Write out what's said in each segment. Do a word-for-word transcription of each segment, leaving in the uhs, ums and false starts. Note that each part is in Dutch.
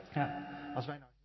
Ja, als wij nou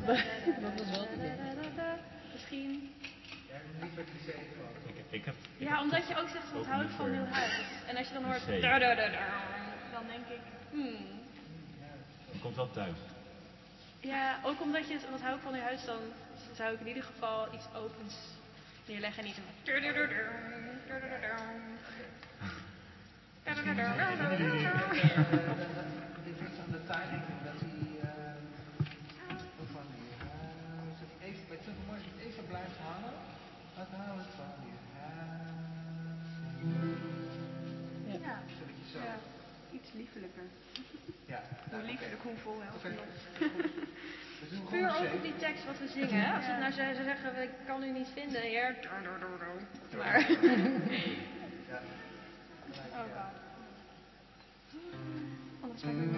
Dat was wel. Misschien. Jij hebt niet met cliché gehad. Ik, ik heb, ik Ja, heb omdat je ook zegt, wat hou ik van nieuw huis. En als je dan hoort, Cliché. da, da, da, da, dan denk ik, hmm. Het komt wel thuis. Ja, ook omdat je, wat hou ik van nieuw huis, dan zou ik in ieder geval iets opens neerleggen en niet een... Dit is aan de timing dat hij van die huis. Even, het is ook mooi als je even blijft hangen. Wat hou ik van die huis. Ja. Zodat je zo. Ja. Iets liefelijker. Ja. Hoe liefelijk, hoe vol helft Okay. nog. Puur over die tekst wat we zingen. Hè? Als we nou zou zeggen, ik kan u niet vinden, heer. Maar. Ja. Oh god. Anders ga ik weer.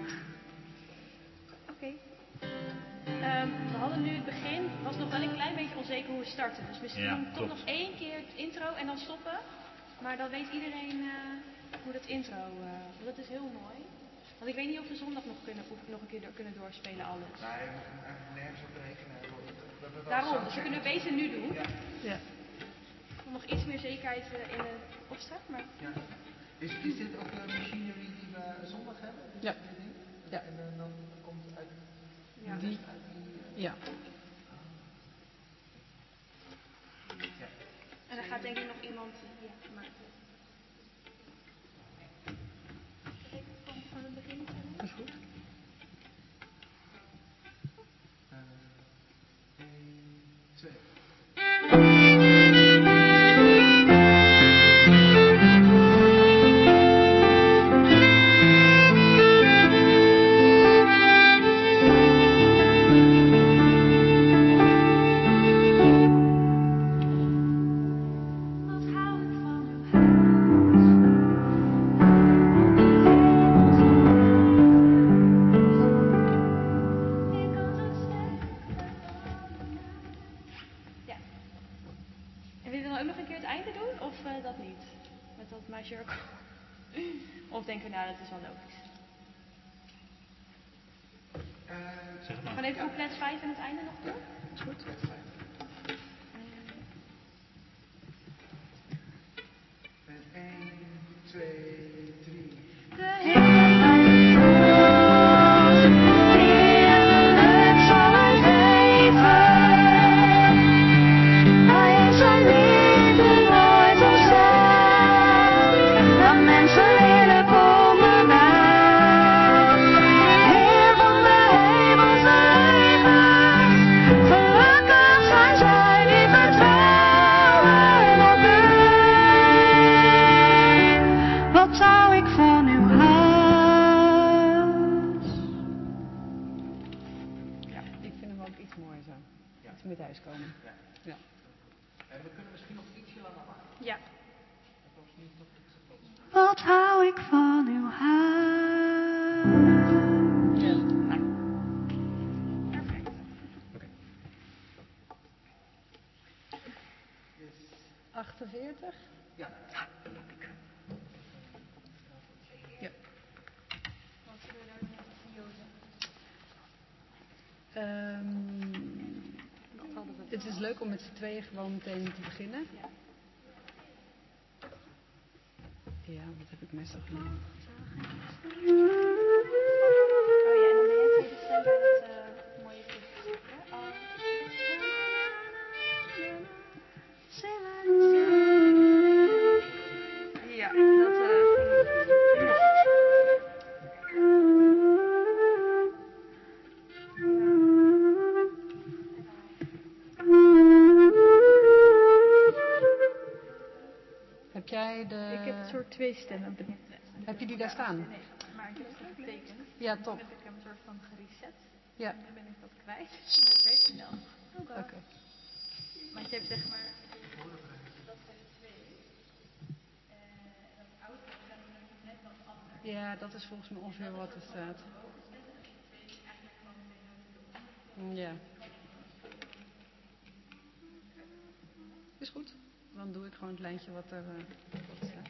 Oké. Okay. Um, we hadden nu het begin, het was nog wel een klein beetje onzeker hoe we starten. Dus misschien ja, toch nog één keer het intro en dan stoppen. Maar dan weet iedereen uh, hoe dat intro, uh, want dat is heel mooi. Want ik weet niet of we zondag nog, kunnen, nog een keer door, kunnen doorspelen alles. Nee, je moet eigenlijk nergens op rekenen. We, we Daarom, dus we kunnen het beter nu doen. Ja. Ja. Om nog iets meer zekerheid uh, in de opstart. Maar... Ja. Is, is dit ook de machinery die we zondag hebben? Dit Ja. ding? Ja. En uh, dan komt het uit ja. die... die uit die uh... ja. Ja. En dan gaat denk ik nog iemand... Ja, maar... Zal ik van, van het begin iets doen? Dat is goed. Uh, één, twee... Of denken we, nou, dat is wel logisch. Uh, zeg maar. Gewoon even couplet vijf en het einde nog doen? Ja, is goed. Couplet vijf. En één, twee, drie. De met thuiskomen. Ja. Ja. En we kunnen misschien nog ietsje langer wachten. Ja. Dat was niet tot het gekomen. Wat hou ik van uw huis. Ja. Nou. Perfect. Oké. Okay. Yes. achtenveertig? Ja. Ja. Wat zullen we daar nog van Jozef? Um, het is leuk om met z'n tweeën gewoon meteen te beginnen. Ja. Ja, wat heb ik meestal genomen? Oh ja, en dan ben jij tweede stem bij het uh, mooie stukje. Oh. Ja, dat uh, ging Heb jij de... Ik heb een soort twee stemmen. Heb je die daar staan? Nee, maar ik heb ze getekend. Ja, top. Toen heb ik hem een soort van gereset. Ja. En nu ben ik dat kwijt. Maar ik weet het wel. Oké. Okay. Okay. Want je hebt zeg maar... Dat zijn er twee. En dat oude zijn er net wat anders. Ja, dat is volgens mij ongeveer wat er staat. Ja. Is goed. Dan doe ik gewoon het lijntje wat er uh, wat staat.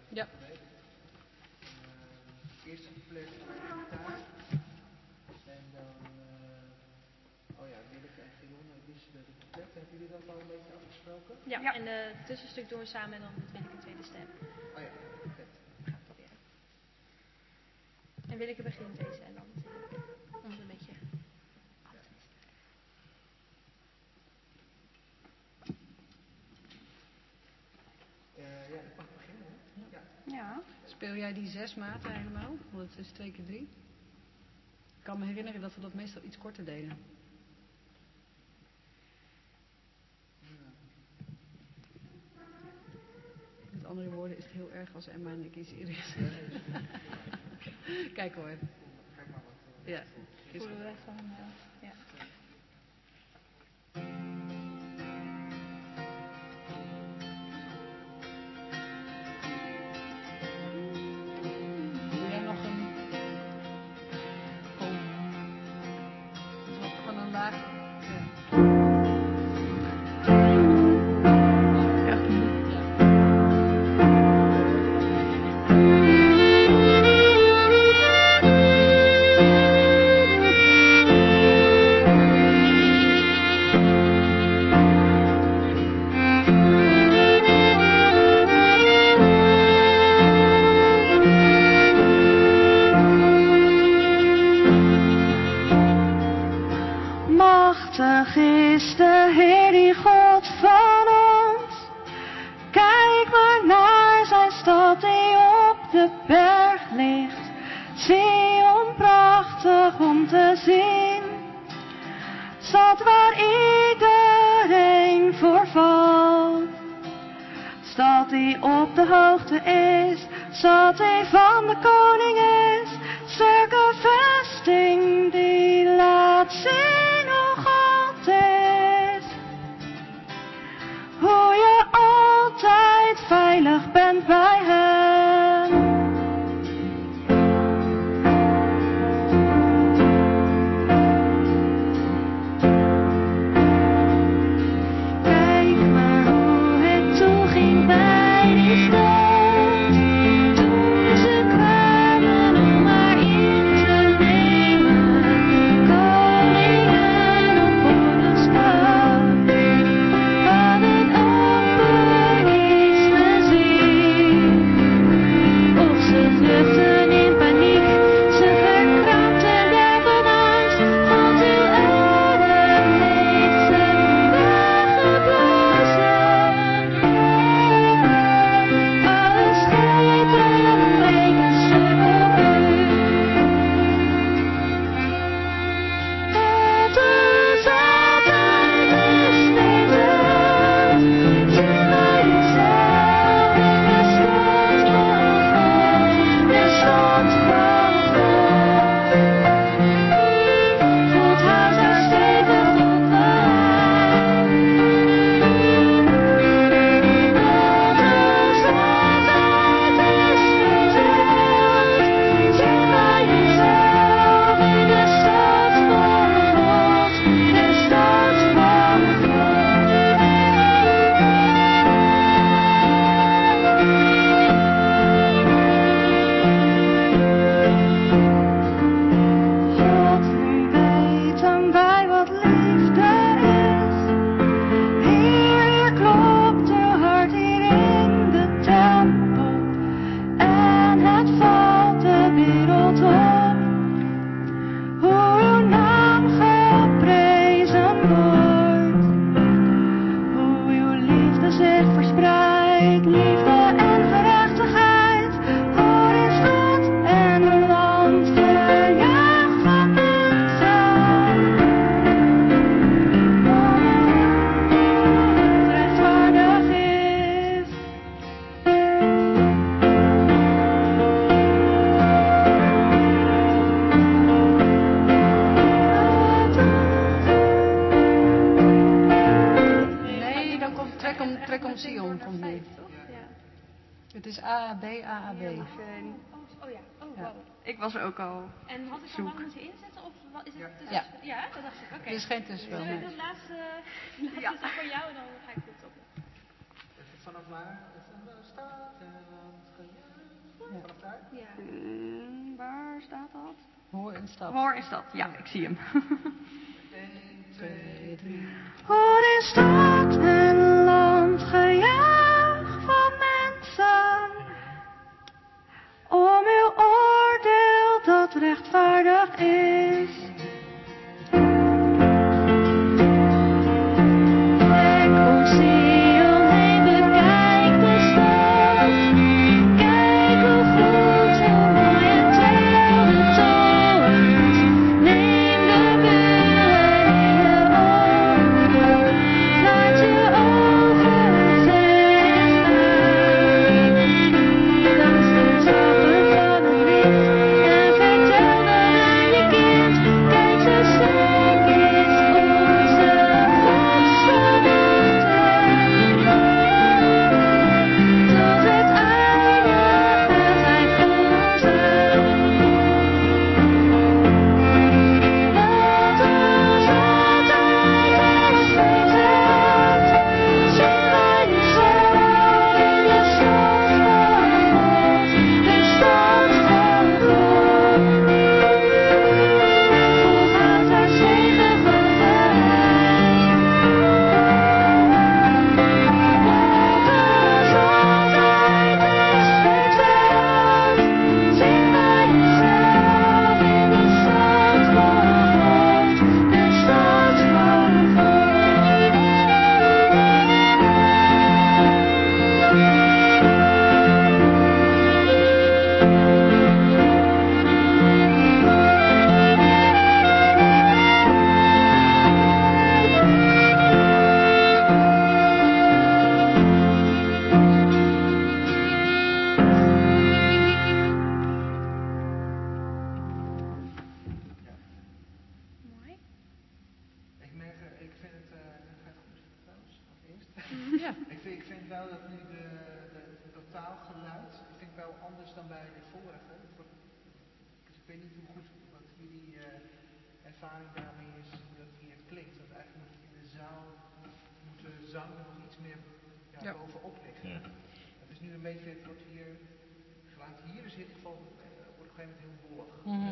Ja. Uh, eerste couplet van gitaar. En dan, uh, oh ja, Willeke en Gionne wisten de couplet. Hebben jullie dat al een beetje afgesproken? Ja, ja. En uh, het tussenstuk doen we samen en dan wil ik een tweede stem. Oh ja, vet. Ga ik proberen. En Willeke begint deze en dan natuurlijk. Om het een beetje af te wisselen. Uh, ja, dat mag beginnen, hè? Ja. Ja. Speel jij die zes maten helemaal? Want het is twee keer drie. Ik kan me herinneren dat we dat meestal iets korter deden. Met andere woorden is het heel erg als Emma en ik iets eerder zeggen. Kijk hoor. Kijk maar wat. Uh, ja. Voelen we van hem. Ja. Doe jij nog een... Oh. Nog van een laag... Ja. Machtig is de Heer die God van ons. Kijk maar naar zijn stad die op de berg ligt. Sion prachtig om te zien. Stad waar iedereen voor valt. Stad die op de hoogte is. Stad die van de koning is. Sterke vesting die laat zien hoe God is. Hoe je altijd veilig bent bij hem. Kijk maar hoe het toeging bij die stad. Toen ze kwamen om haar in te nemen. Koningen op oorlogspaard. Hadden amper iets gezien. Of ze vluchtten in paniek. Ze verkrampten daar van angst. Want uw adem heeft ze weggeblazen. Alle schepen breken stuk op u. Het is altijd de steeds uit. Zie bij jezelf in de stad van God. De stad van God. God houdt haar stevig op de hand. Het is altijd de steeds uit. Zie bij jezelf in de stad van God. De stad van God. God, nu weten wij wat liefde is. Hier klopt uw hart hier in de tempel. En het valt de wereld op. Hoe uw naam geprezen wordt. Hoe uw liefde zich verspreidt. Liefde en gerechtigheid. Hoor in stad en land. Gejuich van het zang. Rechtvaardig is. Nee, dan komt trek om, trek om Sion komt nu. Toch? Ja. Het is A A B, A A B. Oh, oh ja, oh Ja. wow. Ik was ook al. En had ik dan lang moeten inzetten of wat is het Ja. tussen? Ja. Ja, dat dacht ik. Oké. Er is geen tussenspel. Zullen we Nee. dat laatste, laatste Ja. stuk voor jou en dan ga ik dit stoppen. Even vanaf waar? Even. de stad en land gejuich. Ja. Vanaf daar? Ja. Mm, waar staat dat? Hoor in stad. Hoor is dat. Ja, ik zie hem. één, twee, drie. Hoor in stad en land gejuich van mensen, om uw oordeel dat rechtvaardig is. Trek om Sion heen, bekijk de stad. Kijk hoe goed, hoe mooi en tel de torens. Neem de buren in je ogen. Laat je ogen verder gaan. Dans de trappen van het licht en vertel dat aan je kind. Kijk, zo sterk is onze vaste tot het einde gaat hij vanzelf. Wat ons altijd is verteld, zien wij nu zelf in de stad van God, de stad van God. Vol gaat haar zegen voorbij. Wat ons altijd is verteld, zien wij nu zelf in de stad van God, de stad van God. Mooi. Ik merk, eh, ik vind het, eh, het gaat goed trouwens, als eerst. Ja. ik, vind, ik vind wel dat nu de, de totaalgeluid, ik vind wel anders dan bij de vorige. Voor- Dus ik weet niet hoe goed, wat jullie eh, ervaring daarmee is, hoe dat hier klinkt. Want eigenlijk moet in de zaal, moet de zang nog iets meer ja, Ja. bovenop liggen. Ja. Het is nu een beetje, het wordt hier, geluid hier is in ieder geval, eh, wordt op een gegeven moment heel wollig. Mhm.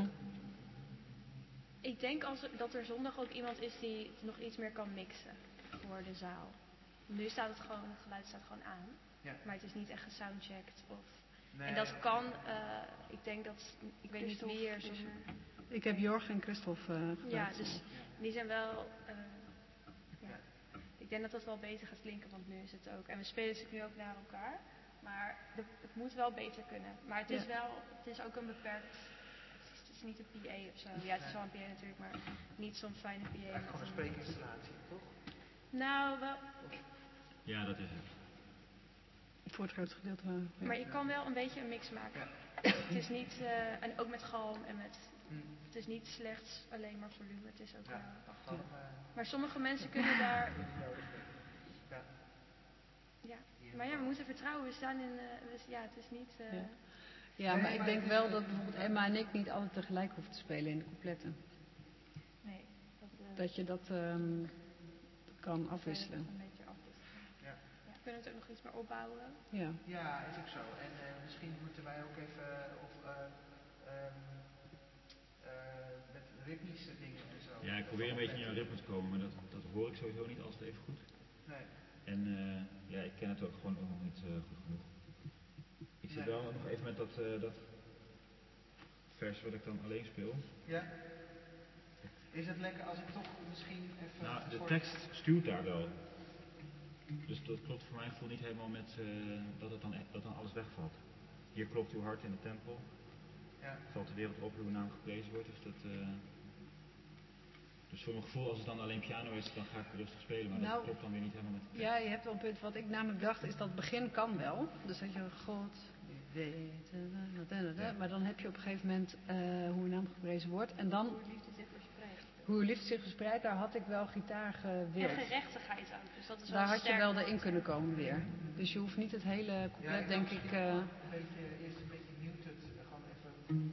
Ik denk als, dat er zondag ook iemand is die nog iets meer kan mixen voor de zaal. Nu staat het gewoon, het geluid staat gewoon aan. Ja. Maar het is niet echt gesoundcheckt. Of... Nee, En dat kan, eh, ik denk dat, ik weet niet wie er zo... Ik heb Jorg en Christophe uh, gebeld. Ja, dus die zijn wel, uh, ja. Ik denk dat dat wel beter gaat klinken, want nu is het ook. En we spelen natuurlijk nu ook naar elkaar. Maar de, het moet wel beter kunnen. Maar het is Ja. wel, het is ook een beperkt, het is, het is niet een P A of zo. Ja, het is wel een P A natuurlijk, maar niet zo'n fijne P A. Eigenlijk gewoon een spreekinstallatie, toch? Nou, wel, Ja, dat is het. Voor het grootste gedeelte wel. Ja. maar je kan wel een beetje een mix maken. Het is niet, uh, en ook met galm en met, Hmm. het is niet slechts alleen maar volume, het is ook Ja, wel... gewoon, uh, Maar sommige mensen kunnen daar... Ja. Ja, maar ja, we moeten vertrouwen. We staan in... Uh, dus ja, het is niet... Uh... Ja. Ja, maar ik denk wel dat bijvoorbeeld Emma en ik niet alle tegelijk hoeven te spelen in de coupletten. Nee. Dat, uh... dat je dat um, kan afwisselen. Een beetje afwisselen. Ja. Ja. Kunnen we het ook nog iets meer opbouwen? Ja. Ja, is ook zo. En uh, misschien moeten wij ook even... Of, uh, um, uh, met ritmische dingen en zo. Ja, ik probeer een beetje in jouw ritme te komen, maar dat, dat hoor ik sowieso niet altijd even goed. Nee. En uh, ja, ik ken het ook gewoon ook nog niet uh, goed genoeg. Ik zit nee. wel nog even met dat, uh, dat vers wat ik dan alleen speel. Ja. Is het lekker als ik toch misschien even... Nou, de tekst stuurt daar wel. Dus dat klopt voor mijn gevoel niet helemaal met uh, dat, het dan, dat dan alles wegvalt. Hier klopt uw hart in de tempel. Ja. Valt de wereld op, uw naam geprezen wordt. Dus, dat, uh, dus voor mijn gevoel, als het dan alleen piano is, dan ga ik rustig spelen. Maar nou, dat klopt dan weer niet helemaal met de tekst. Ja, je hebt wel een punt. Wat ik namelijk dacht, is dat het begin kan wel. Dus dat je God weet, ja. Maar dan heb je op een gegeven moment uh, hoe uw naam geprezen wordt. En dan... Hoe liefde zich verspreidt. Hoe liefde zich verspreidt, daar had ik wel gitaar gewild. En gerechtigheid ook. Dus dat is daar had je wel woord. erin kunnen komen weer. Dus je hoeft niet het hele couplet, ja, denk ik... Uh, een beetje, eerst een beetje muted, gewoon even...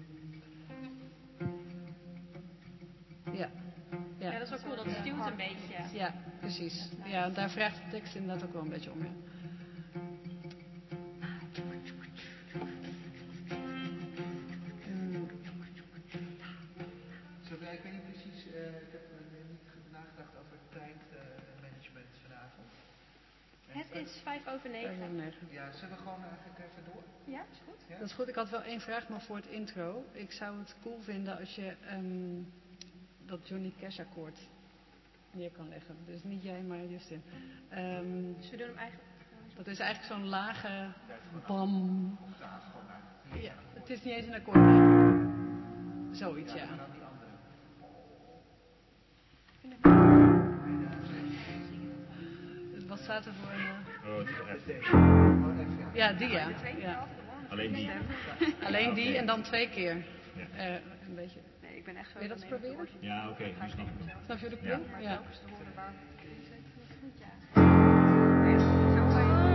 Ja. Ja. Ja, dat is wel cool. Dat stuwt een beetje. Ja, precies. Ja, daar vraagt de tekst inderdaad ook wel een beetje om. Ja. is vijf over Vijf over negen. negen. Ja, zullen we gewoon eigenlijk even door? Ja, is goed. Ja? Dat is goed. Ik had wel één vraag nog voor het intro. Ik zou het cool vinden als je um, dat Johnny Cash akkoord neer kan leggen. Dus niet jij, maar Justin. Um, Dus we doen hem eigenlijk... dat is eigenlijk zo'n lage bam. Octaaf gewoon uit. Ja, het is niet eens een akkoord. Maar zoiets, ja. Maar dan die andere. Wat staat er voor een... Uh... Oh, het is echt. Oh, even, ja. Ja, die ja. ja. Alleen die. Alleen die en dan twee keer. Ja. Uh, een beetje. Nee, ik ben echt zo... Wil je dat eens proberen? Ja, oké, okay, nu snap ik hem. Snap je de Ja. klink? Ja. Telkens te horen waar... Goed, ja. Zo ga je...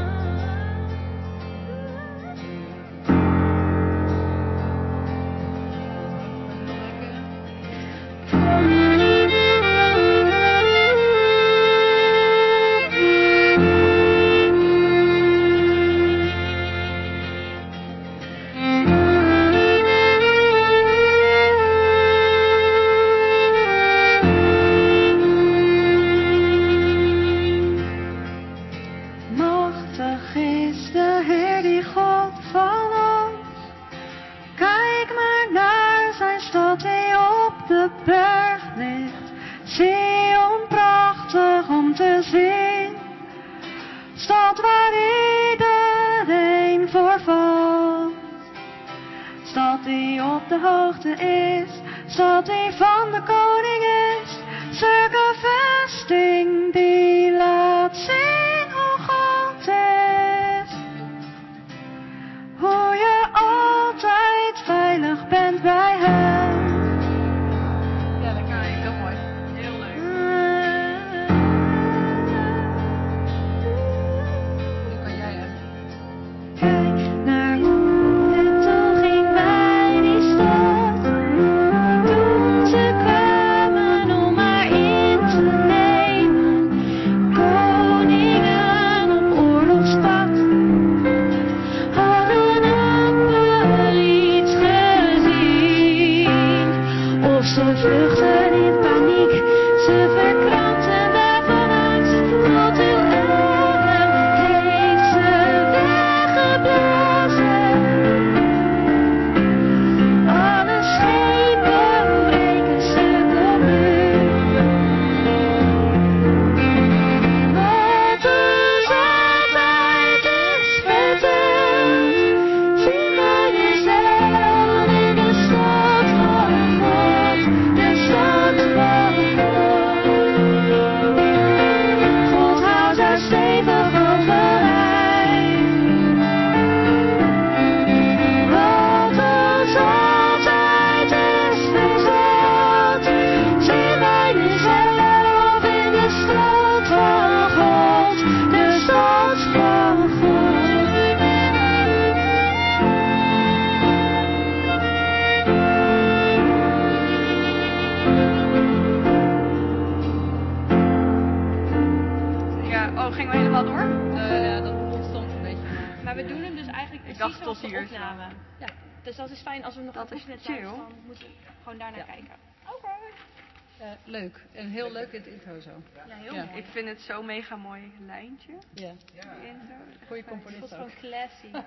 Dus dat is fijn als we nog dat een is oefenen chill. thuis, dan moeten we gewoon daarnaar ja. kijken. Oké. Okay. Uh, leuk. En heel leuk in het intro zo. Ja, heel ja. mooi. Ik vind het zo'n mega mooi lijntje. Ja. Ja. Die intro. Goeie componist ook. Het is gewoon classy. Dat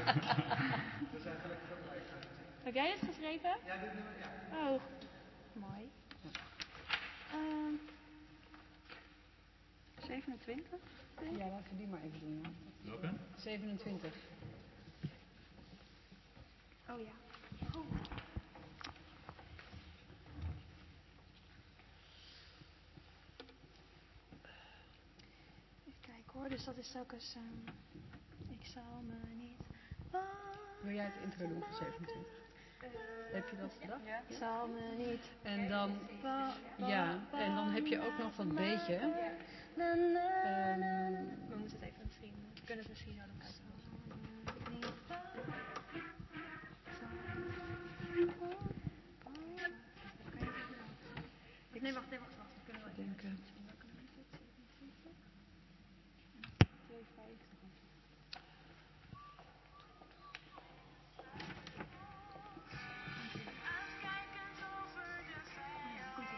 is eigenlijk veel leuker. Heb jij het geschreven? Ja, dit nummer, ja. Oh, mooi. Ja. Uh, zevenentwintig? Ja, laten we die maar even doen. Ja. Welke? zevenentwintig. Oh ja. Oh. Even kijken hoor, dus dat is telkens... Um, ik zal me niet... Wil jij het intro doen voor zevenentwintig? Uh, heb je dat gedacht? Ja. Ik zal me niet... En dan... Ja, en dan heb je ook nog dat beetje. Um, we moeten het even misschien... We kunnen het misschien zo nog uithalen. Nee, wacht, nee, wacht, wacht. We kunnen wel denken. tweeënvijftig.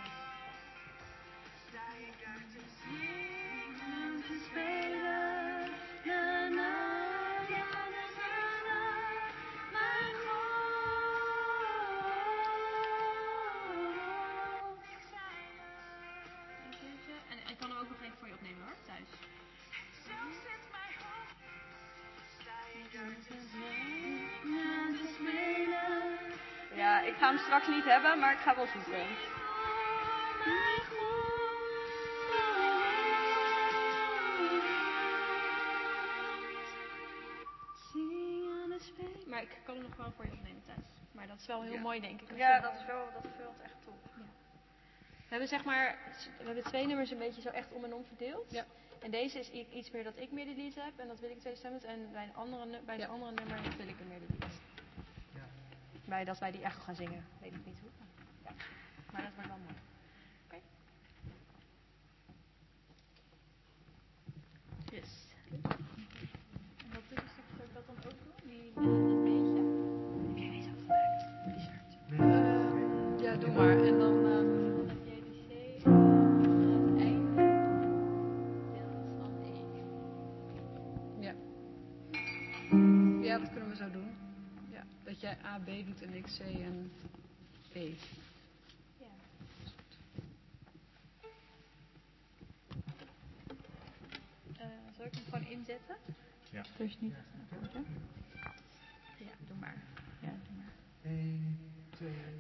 Spelen opnemen hoor, thuis. Ja, ik ga hem straks niet hebben, maar ik ga wel zoeken. Maar ik kan hem nog gewoon voor je opnemen thuis. Maar dat is wel heel ja. mooi, denk ik. Ja, dat is wel, dat vult echt top. Ja. We hebben zeg maar, we hebben twee nummers een beetje zo echt om en om verdeeld. Ja. En deze is iets meer dat ik meer de lied heb en dat wil ik twee stemmen. En bij, een andere, bij de ja. andere nummer wil ik er meer de lied. Ja. Bij dat wij die echt gaan zingen, weet ik niet hoe. Ja. Maar dat wordt wel mooi. Oké. Okay. Yes. En wat doe je straks, zou ik dat dan ook doen? Die, die, dat beetje? Heb jij deze al gemaakt? Richard? Uh, ja, doe maar. En dan... Um... Ja, dat kunnen we zo doen. Ja, dat jij A, B doet en ik C en E. Ja. Uh, zal ik hem gewoon inzetten? Ja. Dus niet worden. Ja, doe maar. Ja, doe maar. één, twee, drie.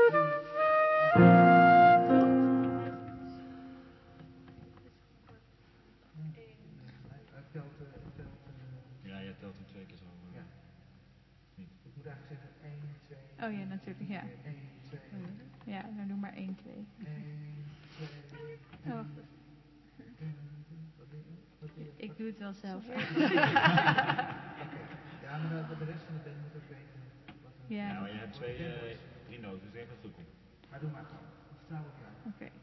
Ja, jij telt hem twee keer zo. Uh, ja. Niet. Ik moet eigenlijk zeggen één, twee. Oh ja, natuurlijk, ja. één, twee. Ja, dan doe maar één, twee. één, twee, drie. Oh, goed. Ik doe het wel zelf. Oké, okay. Ja, maar de, de rest van de band moet ook weten. Wat er ja, ja, maar je hebt twee, uh, drie noten, dus ik denk dat het goed komt. Maar doe maar gewoon. Ik vertrouw op jou. Oké. Okay.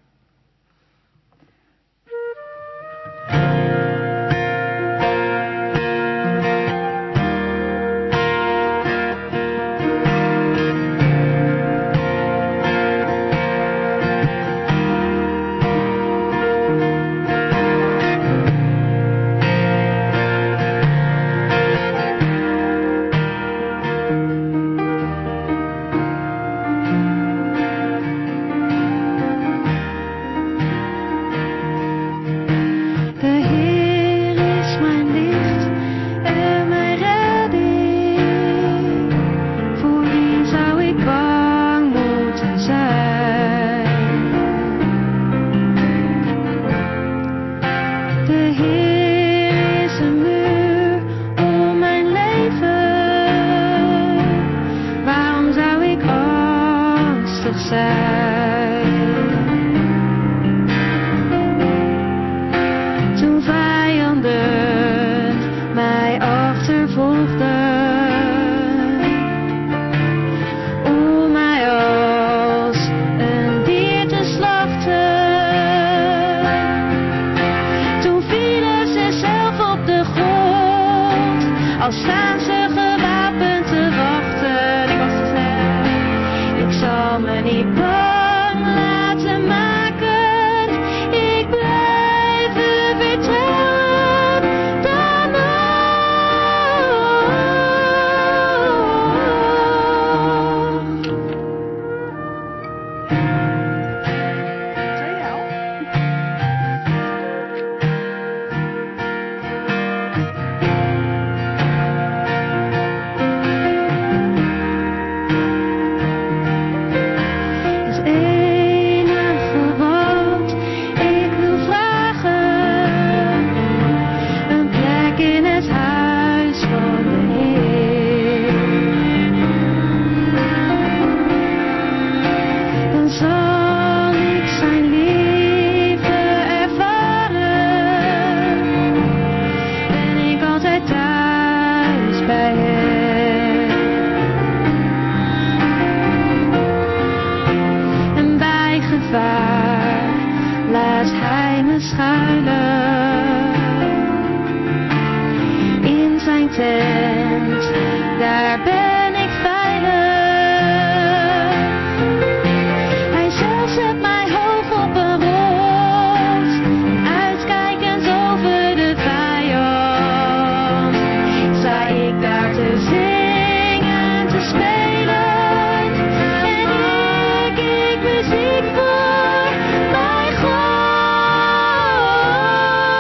Muziek voor mijn God.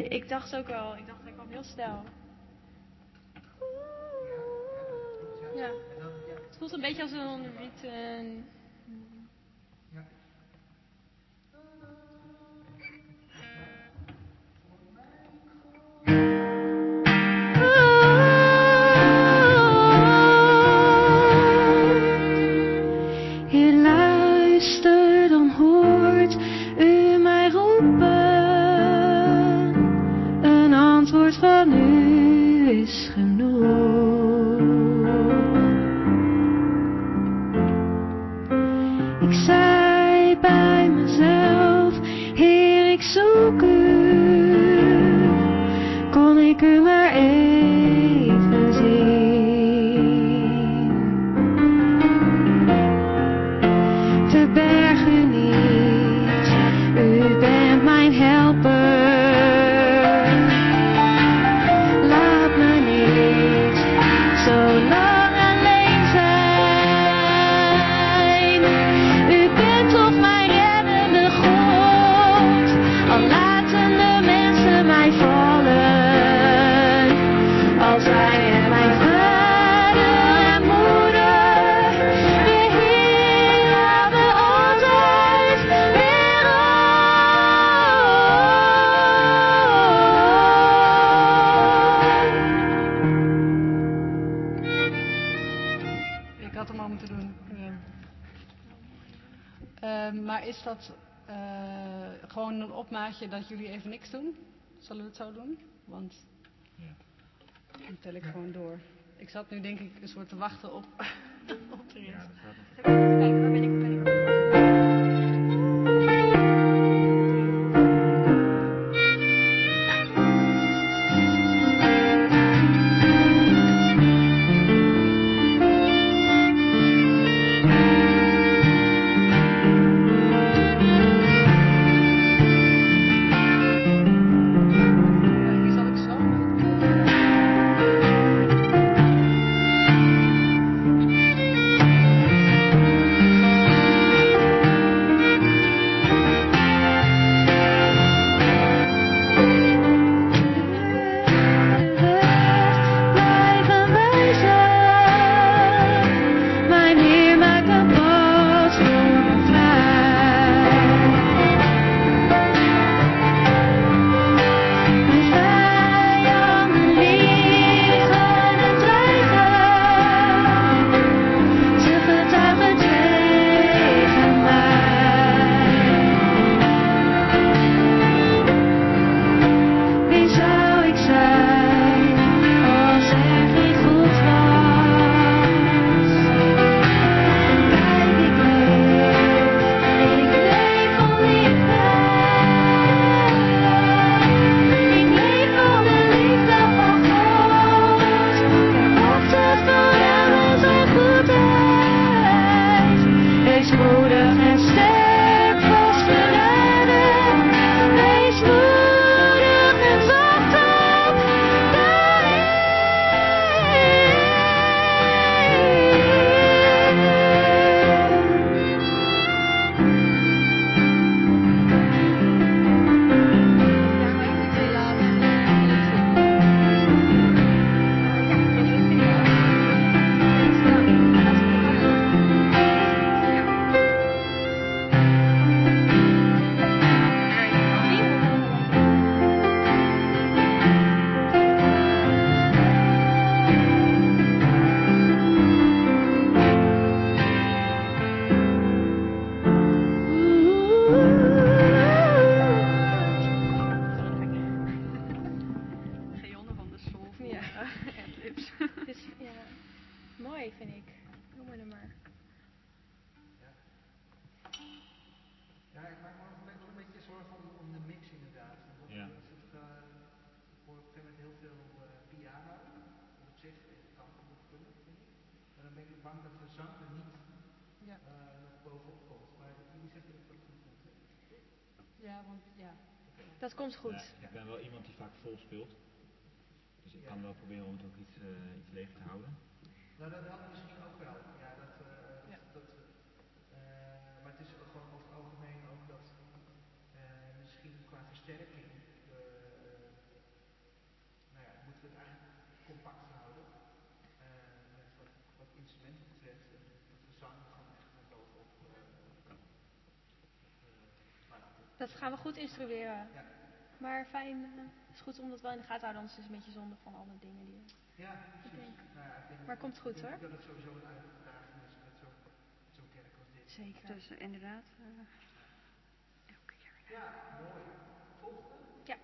ik dacht ook wel, ik dacht hij kwam heel snel. Ja, het voelt een beetje als een riet. Uh, Maar is dat uh, gewoon een opmaatje dat jullie even niks doen? Zullen we het zo doen? Want ja. Dan tel ik gewoon door. Ik zat nu denk ik een soort te wachten op, op de rest. Ja, dat gaat nog. Even kijken, waar ben ik? Ben ik? Dat komt goed. Ja, ik ben wel iemand die vaak vol speelt. Dus ik ja. kan wel proberen om het ook iets, uh, iets leeg te houden. Nou, dat helpt misschien ook wel. Ja, dat, uh, ja. dat, uh, maar het is gewoon over het algemeen ook dat uh, misschien qua versterking uh, Dat gaan we goed instrueren. Ja. Maar fijn, uh, het is goed om dat wel in de gaten te houden, anders is het een beetje zonde van alle dingen die je... Ja, precies. Nou ja, ik denk maar het komt goed ik hoor. denk dat het sowieso een uitdaging is met zo'n zo'n kerk als dit. Zeker. Dus uh, inderdaad. Uh, elke keer weer. Ja, mooi. Volgende? Ja.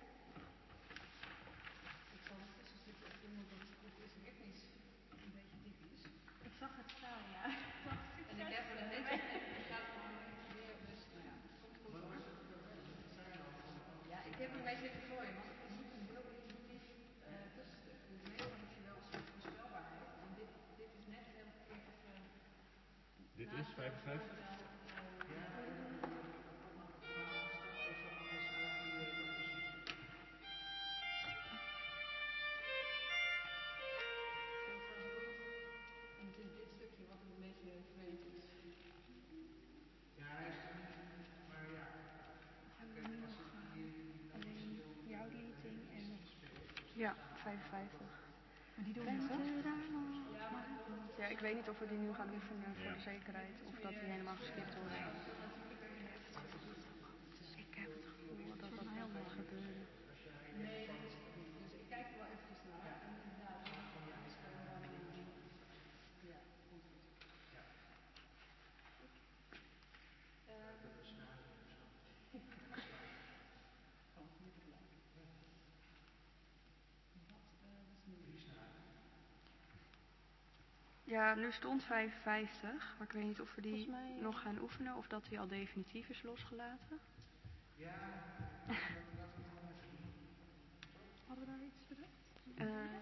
Ik zal het tussen zitten of iemand dat dit is ritmisch een beetje dik is. Ik zag het staan, ja. En ik heb er net ik ga het gewoon even weer, dus nou ja, komt goed hoor. Ja, ik heb een beetje zitten gooien, want het is niet een heel intuïtief uh, tussenstuk. Dus meestal heb je wel een soort voorspelbaarheid. En dit, dit is net heel verkeerd of uh, dit is vijf vijf? Ja. En het is dit stukje wat een beetje vreemd is. Ja, hij is er niet, maar ja. Kijk, als ik hier alleen jouw meeting en nog. Ja, vijfenvijftig. Maar die doen we toch? Ja, ik weet niet of we die nu gaan oefenen voor de zekerheid. Of dat die helemaal geskipt wordt. Ik heb het gevoel dat dat wel gaat gebeuren. Nee, dat is goed. Dus ik kijk er wel eventjes naar. En inderdaad, anders kan je dan... Ja, komt goed. Ja. Uh, dat is snel. oh, hier tegelijk. Wat uh, was nu? Ja, nu stond vijfenvijftig, maar ik weet niet of we die mij, uh... nog gaan oefenen of dat die al definitief is losgelaten. Ja, dat we dat gewoon even doen. Hadden we daar iets bedacht? Uh,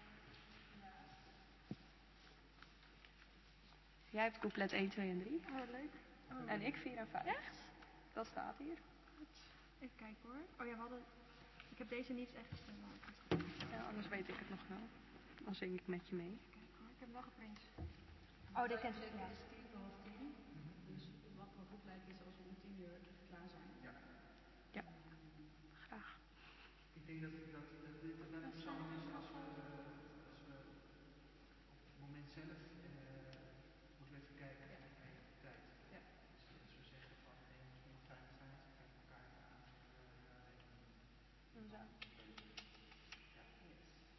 jij hebt couplet één, twee en drie. Oh, leuk. Oh. En ik vier en vijf. Echt? Dat staat hier. Even kijken hoor. Oh ja, we hadden... Ik heb deze niet echt... Ja, anders weet ik het nog wel. Dan zing ik met je mee. Kijk hoor, ik heb hem wel geprint. Oh, dit kent het, ja. Het is tien voor half tien. Dus wat me goed lijkt is als we om tien uur klaar zijn. Ja. Ja, graag. Ik denk dat, dat, dat dit wel interessant is als we, als we op het moment zelf uh, moeten we even kijken naar de tijd. Ja. Dus als we zeggen van één uur vijfenvijftig, kan je elkaar even aanvullen naar één uur. Zo. Ja. Yes.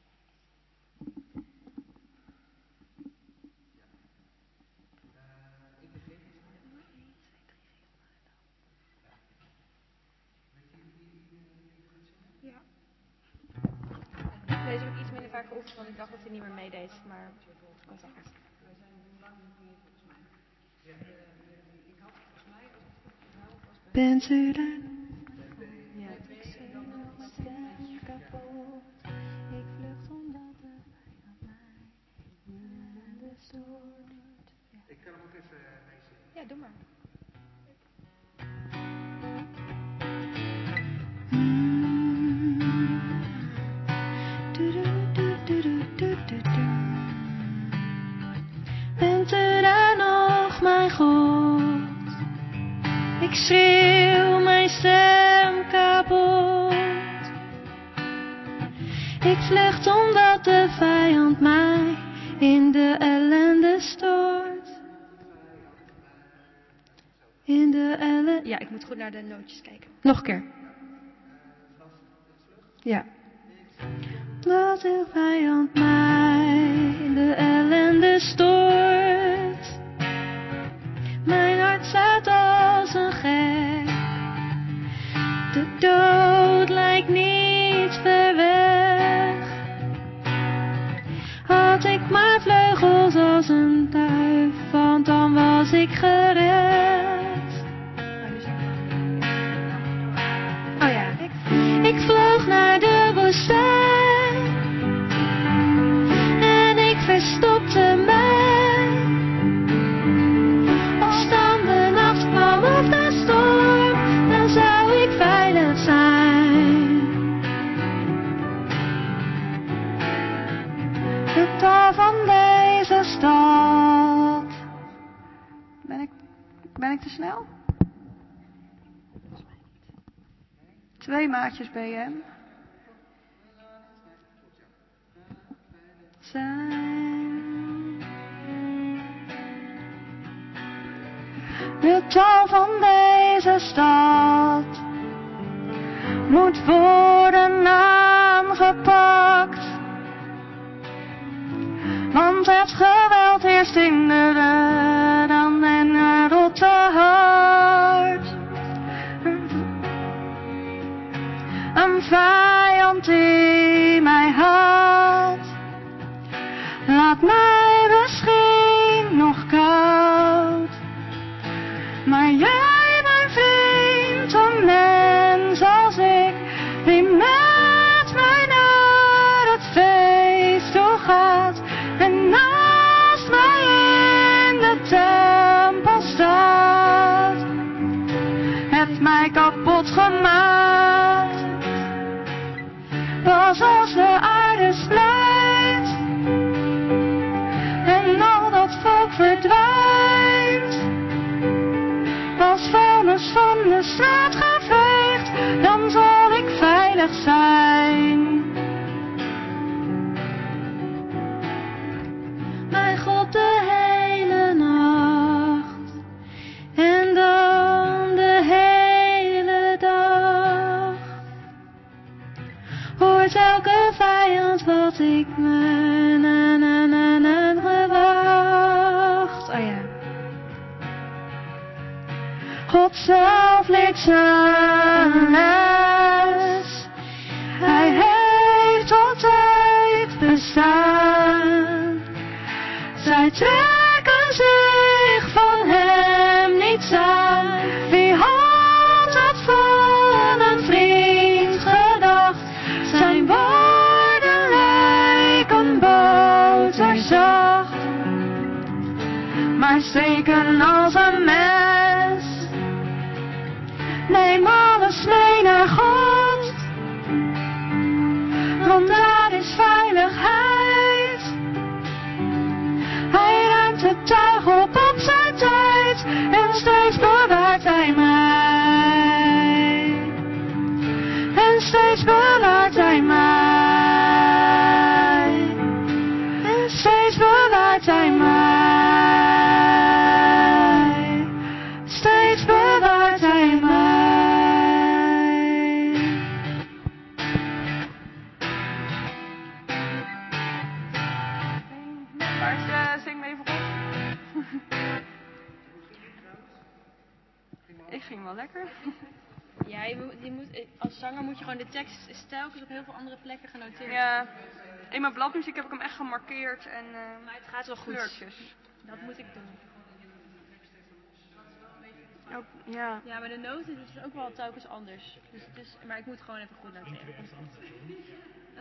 Ja. Uh, ik begin. één, twee, drie, vier, vijf dan. Ja. Weet je wie uh, die gaat zingen? Ja. Deze heb ik iets minder vaak geoefend, want ik dacht dat hij niet meer meedeed, maar het komt wel goed. Wij zijn lang niet meer volgens mij. Ja. Uh, ik had volgens mij, als ik het goed onthoud, was bij... Bent u daar? Ja. Ik schreeuw nog mijn stem kapot. Ik vlucht omdat de vijand mij ellende stoort. Ik kan hem ook even uh, meezingen. Ja, doe maar. Bent u daar nog, mijn God? Ik schreeuw mijn stem kapot. Ik vlucht omdat de vijand mij in de ellende stoort. In de ellende... Ja, ik moet goed naar de nootjes kijken. Nog een keer. Ja. Dat de vijand mij in de ellende stoort. Mijn hart staat als een gek. De dood lijkt niet ver weg. Had ik maar vleugels als een duif, want dan was ik gered. Oh ja, ik, ik vloog naar de woestijn en ik verstopte mij. Als dan de nacht kwam of de storm, dan zou ik veilig zijn. De taal van deze stad. Ben ik, ben ik te snel? Twee maatjes B M. Zijn. De taal van deze stad moet worden aangepakt. Want het geweld heerst in de dan en het rotte hart. Een vijand die mij haat. Laat mij misschien nog koud. Maar jij, mijn vriend, een mens als ik, die met mij naar het feest toe gaat. En naast mij in de tempel staat. Hebt mij kapot gemaakt. Pas als de aarde splijt en al dat volk verdwijnt, als vuilnis van de straat geveegd, dan zal ik veilig zijn. Mijn God, de hele nacht en dan de hele dag hoort elke vijand wat ik me na na na na gewacht. Oh ja. God zelf leert zijn les. Hij heeft altijd bestaan. Zij trekken zich van hem niets aan. Wie had het van een vriend gedacht? Zijn woorden lijken boterzacht, maar steken als een mes. Neem alles mee naar God, want daar is veiligheid. Hij ruimt het tuig op op zijn tijd en steeds bewaart hij mij. En steeds bewaart hij mij. En steeds bewaart hij mij. Steeds bewaart hij mij. Maar uh, zing me even op. Ik ging wel lekker. Ja, je moet, je moet, als zanger moet je gewoon de tekst telkens op heel veel andere plekken genoteerd. Ja, in mijn bladmuziek heb ik hem echt gemarkeerd en uh, maar het gaat wel goed. Kleurtjes. Dat moet ik doen. Ook, ja. Ja, maar de noten is ook wel telkens anders. Dus het is, maar ik moet gewoon even goed noteren. Uh,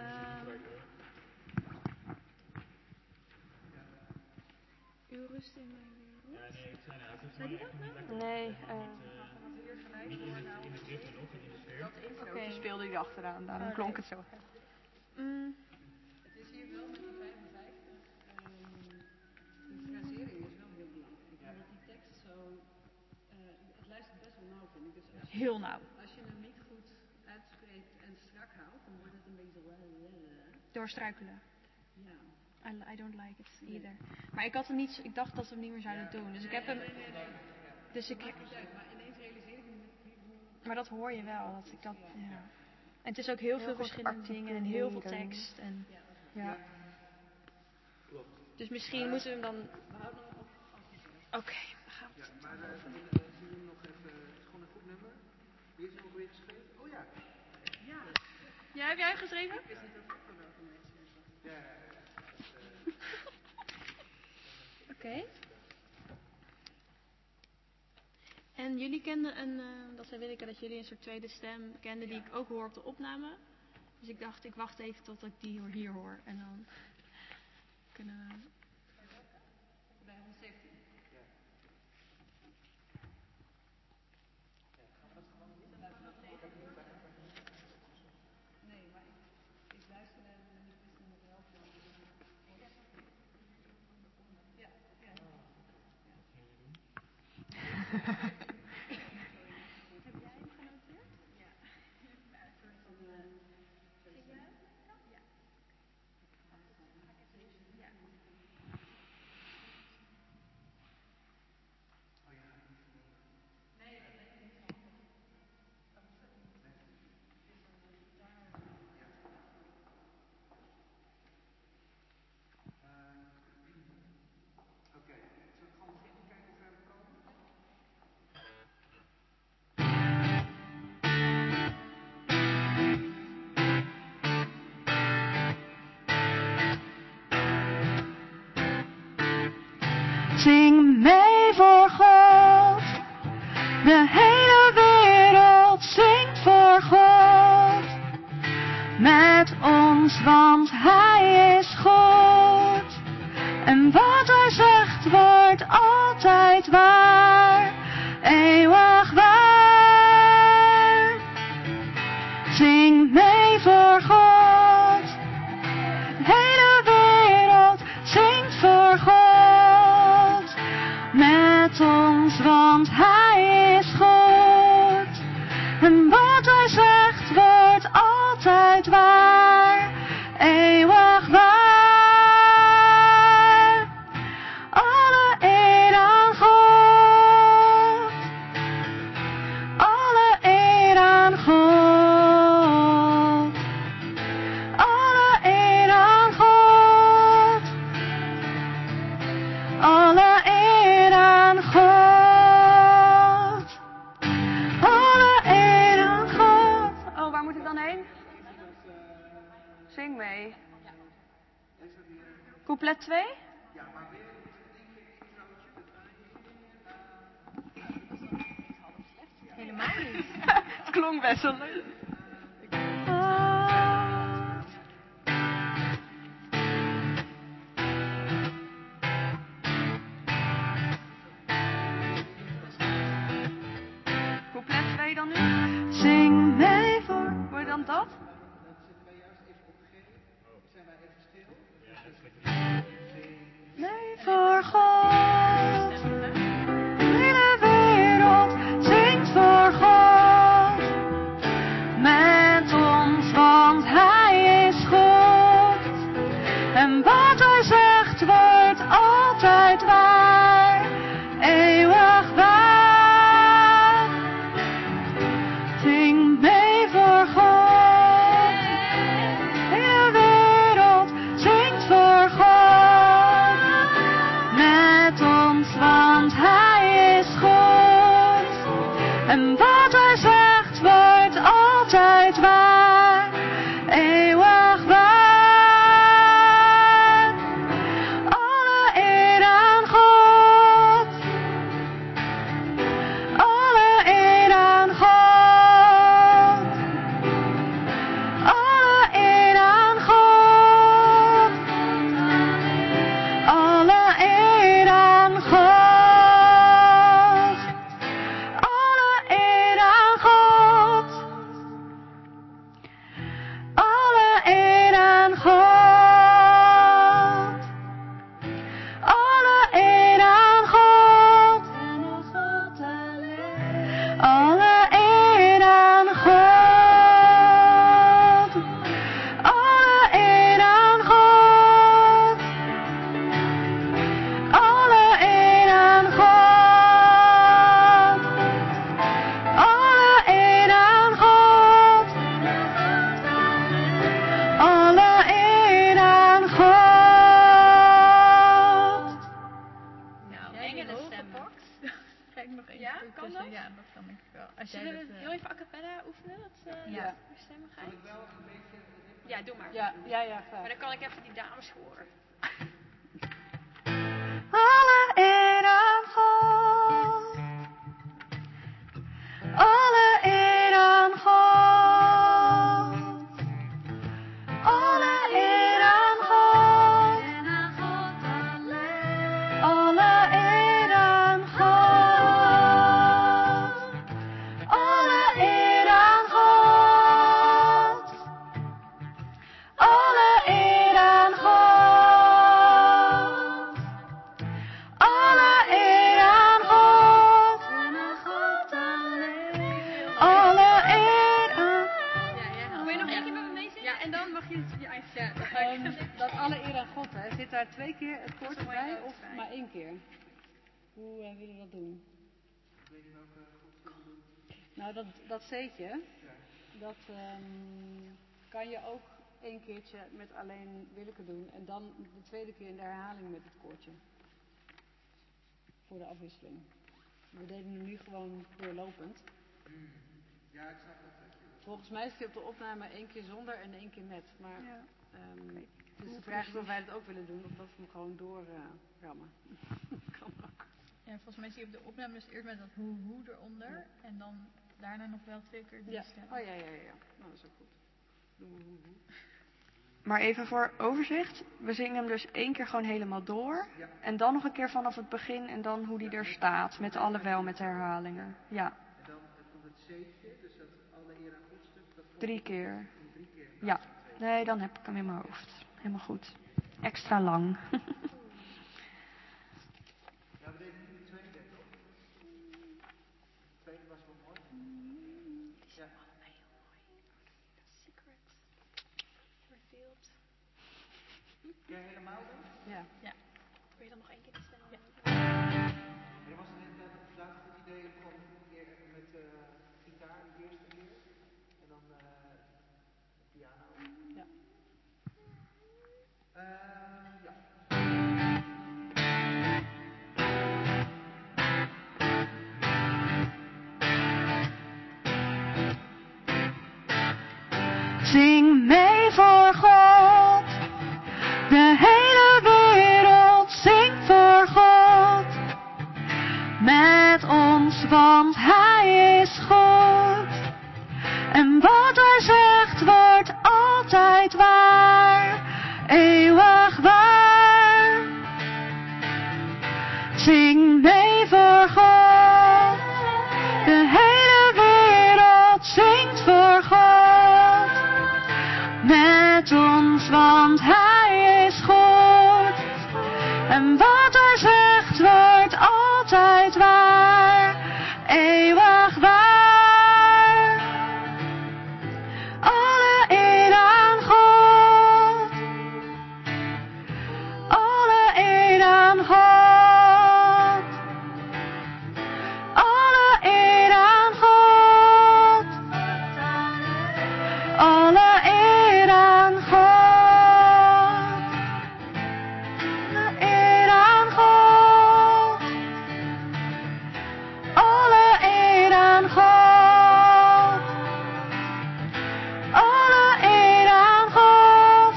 uw rust in mijn wereld. Ja, nee, het zijn uit. Zei die dat nou? Nee, uh, niet in het, in het ritme nog, in de sfeer. Oké. Okay. Speelde hij achteraan, daarom oh, klonk nee. het zo hard. Mm. Het is hier wel met die vijfenvijftig. Um, de frasering is wel heel belangrijk. Ja. Omdat die tekst zo. Uh, het luistert best wel nauw, vind ik. Dus als je, heel nauw. Als je hem niet goed uitspreekt en strak houdt, dan wordt het een beetje zo. Doorstruikelen. Ja. I, I don't like it either. Nee. Maar ik had hem niet. Ik dacht dat we hem niet meer zouden doen. Dus ik heb hem. Nee, nee, nee. Dus ik. Maakt niet uit, maar ineens realiseer ik me. Maar dat hoor je wel. Dat ik dat. Ja. Ja. En het is ook heel, heel veel verschillende dingen en heel veel tekst. En, ja. ja. Klopt. Dus misschien ja. moeten we hem dan. We houden hem op. Oké, okay, we gaan ja, maar dan zien we nog even. Het is gewoon een goed nummer. Wie is er nog weer geschreven? Oh ja. Ja. Ja, heb jij geschreven? Ik wist niet of ik er wel van mensen. Ja, ja, ja. Oké. Okay. En jullie kenden een, uh, dat zei Willeke, dat jullie een soort tweede stem kenden die ja. ik ook hoor op de opname. Dus ik dacht, ik wacht even tot ik die hier hoor. En dan kunnen we... Bij honderdzeventien. Ja. Nee, maar ik, ik luister naar de niet wist nog wel van. Ja, ja. Heb jij hem genoteerd? Ja. Zing jij? Ja. Ja. Zing mee voor God. De hele wereld zingt voor God. Met ons, want Hij is goed. En wat Hij zegt wordt altijd waar. Eeuwig waar. Zing mee voor God. De hele wereld zingt voor God. Met ons, want Hij is goed. En wat Hij zegt wordt altijd waar. Eeuwig waar. Alle eer aan God. Alle eer aan God. Alle eer aan God. Alle eer aan God. Alle eer aan God. Oh, waar moet ik dan heen? Zing mee. Couplet twee? Helemaal niet. Het klonk best wel leuk. Couplet twee dan nu? Zing mee voor. Hoor je dan dat? Nee voor God. De hele wereld zingt voor God. Met ons, want Hij is goed. En wat Hij zegt wordt altijd waar. Eeuwig waar. Zing mee voor God. De hele wereld zingt voor God. Met ons, want Hij is goed. En wat Hij zegt wordt altijd waar. Eeuwig waar. Alle eer aan God. Alle eer aan God. Alle eer aan God. Alle eer aan God. Alle eer aan God. Alle eer aan God. Alle eer aan God. Alle eer aan God. Alle eer aan God. Alle eer aan God. Alle eer aan God. Alle eer aan God. Nou, engelen stem gepakt. Ga ik nog even Ja, goed kan tussen? dat? Ja, dat kan ik wel. Als jij Zullen dat, we eh, heel even a cappella oefenen? Dat, uh, Ja. de stemmigheid? Ja, doe maar. Ja, ja, ja, Maar graag. dan kan ik even die dames horen. Alle eer aan God. Alle eer aan God. Alle eer aan God. Alle eer aan God. Alle eer aan God. Alle eer aan God. Alle eer aan God. Alle eer aan. Wil je nog één keer met me meezingen? Ja, en dan mag je het je eigen ja, Ehm, dat alle eer aan God, hè. Zit daar twee keer het koord bij of maar één keer? Hoe eh, willen we dat doen? Nou, dat, dat C'tje, dat ehm, kan je ook één keertje met alleen Willeke doen. En dan de tweede keer in de herhaling met het koordje. Voor de afwisseling. We deden hem nu gewoon doorlopend. Ja, ik snap dat. volgens mij is hij op de opname één keer zonder en één keer met. Maar Ja. um, het is de vraag of wij het ook willen doen, of dat we hem gewoon doorrammen. Uh, kan ook. Ja, volgens mij zie je op de opname dus eerst met dat hoe hoe eronder. Ja. En dan daarna nog wel twee keer die ja. stem. Oh ja, ja, ja. Nou, dat is ook goed. Doen we hoe hoe. Maar even voor overzicht. We zingen hem dus één keer gewoon helemaal door. Ja. En dan nog een keer vanaf het begin en dan hoe die er staat. Met alle wel met herhalingen. Ja. En dan komt het zeefje, dus dat alle eer aan God stuk. Dat komt Drie keer. drie keer. Ja. Nee, dan heb ik hem in mijn hoofd. Helemaal goed. Extra lang. Ja, we deden nu de tweede, toch? De tweede was wel mooi. Ja. Allebei heel mooi. Secret. Revealed. Kun je helemaal doen? Ja. Ja. Wil je dan nog één keer de stem? Ja. Er was een hele tijd een goed idee om gewoon een keer met uh, gitaar de eerste keer. En dan uh, piano. Ja. Uh, ja. Zing mee voor God. De hele wereld zingt voor God. Met ons, want Hij is goed. En wat Hij zegt wordt altijd waar. Eeuwig waar. Zing mee voor God. De hele wereld zingt voor God. Met ons, want Hij is goed. En wat Hij zegt wordt altijd waar. Eeuwig waar. Alle eer aan God. Alle eer aan God. Alle eer aan God. Alle eer aan God. Alle eer aan God. Alle eer aan God. Alle eer aan God.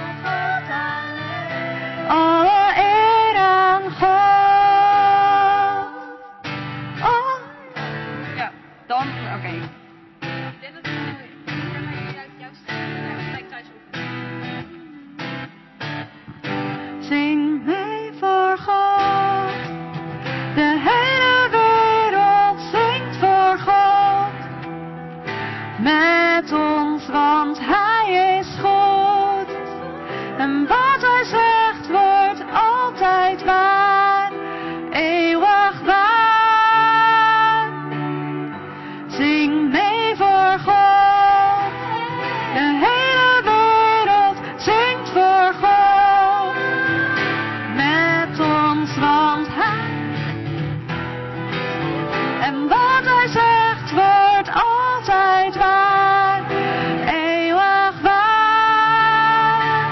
Alle eer aan God. Oh. Ja, dan, oké. Okay. Ik denk dat het wel ja, maar je juist jouw stem ja, gelijk thuis oefenen. Zing mee voor God. De hele wereld zingt voor God. Met ons, want Hij is goed. En wat Hij zegt wordt altijd waar. Eeuwig waar. Zing mee voor God. De hele wereld zingt voor God. Met ons, want Hij. En wat Hij zegt wordt altijd waar. Eeuwig waar.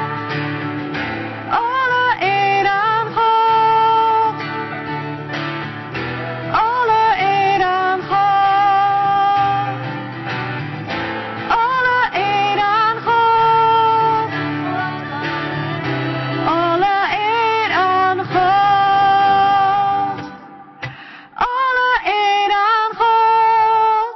Alle eer aan God. Alle eer aan God. Alle eer aan God. Alle eer aan God. Alle eer aan God.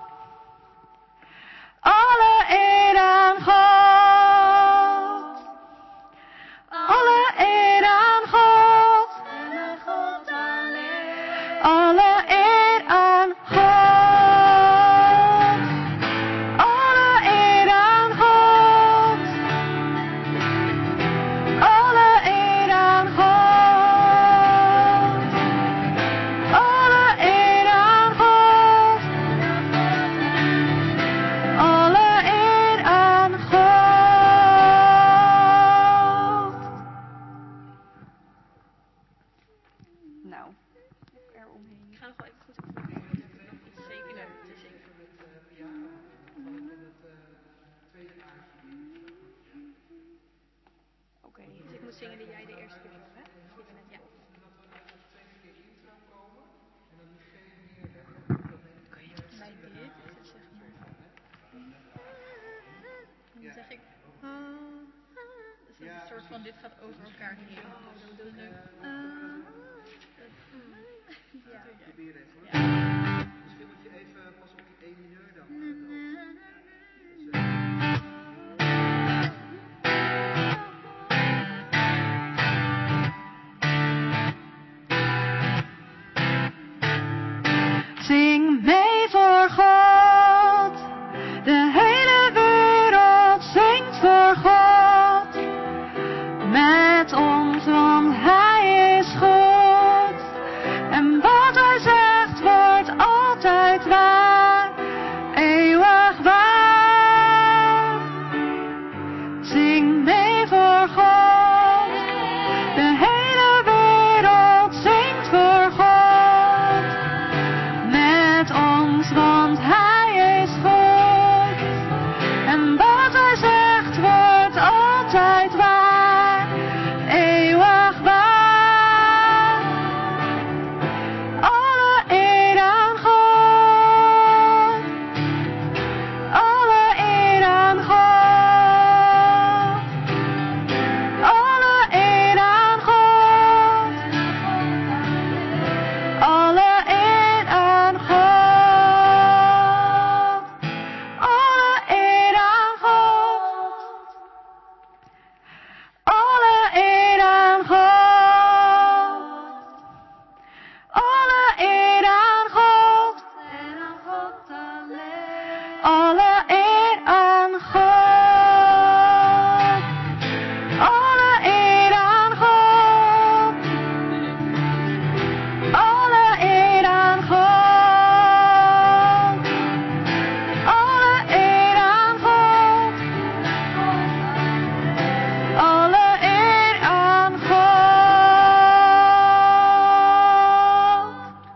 Alle eer aan God. Alle eer aan God. Alle eer aan God. Alle eer aan God. Alle eer aan God. Alle eer aan God. Alle eer aan God. Nou, eromheen. Ik ga nog wel even goed oefenen. Nog iets zekerder te zingen. Even met uh, piano. Gewoon met het uh, tweede maatje. Oké. Okay. Dus ik moet zingen die jij de eerste keer zong, hè? Die we net, ja. Dat we uit de tweede keer intro komen. En dan die G neerleggen. Bij dit is het zeg maar. van dit gaat over elkaar heen. Dus nu... Ja. Probeer even. Ja. Misschien moet je even pas op die E mineur dan. Zing mee voor God. De hele wereld zingt voor God. Met ons, want Hij is goed. En wat Hij zegt wordt altijd waar. Eeuwig waar. Zing mee voor God. De hele wereld zingt voor God. Met ons, want Hij is goed. En wat Hij zegt wordt altijd waar. Eeuwig waar. Alle eer aan God. Alle eer aan God. Alle eer aan God. Alle eer aan God. Alle eer aan God. Alle eer aan God. Alle eer aan God. En aan God alleen. Alle eer aan God. Alle eer aan God. Alle eer aan God. Alle eer aan God. Alle eer aan God.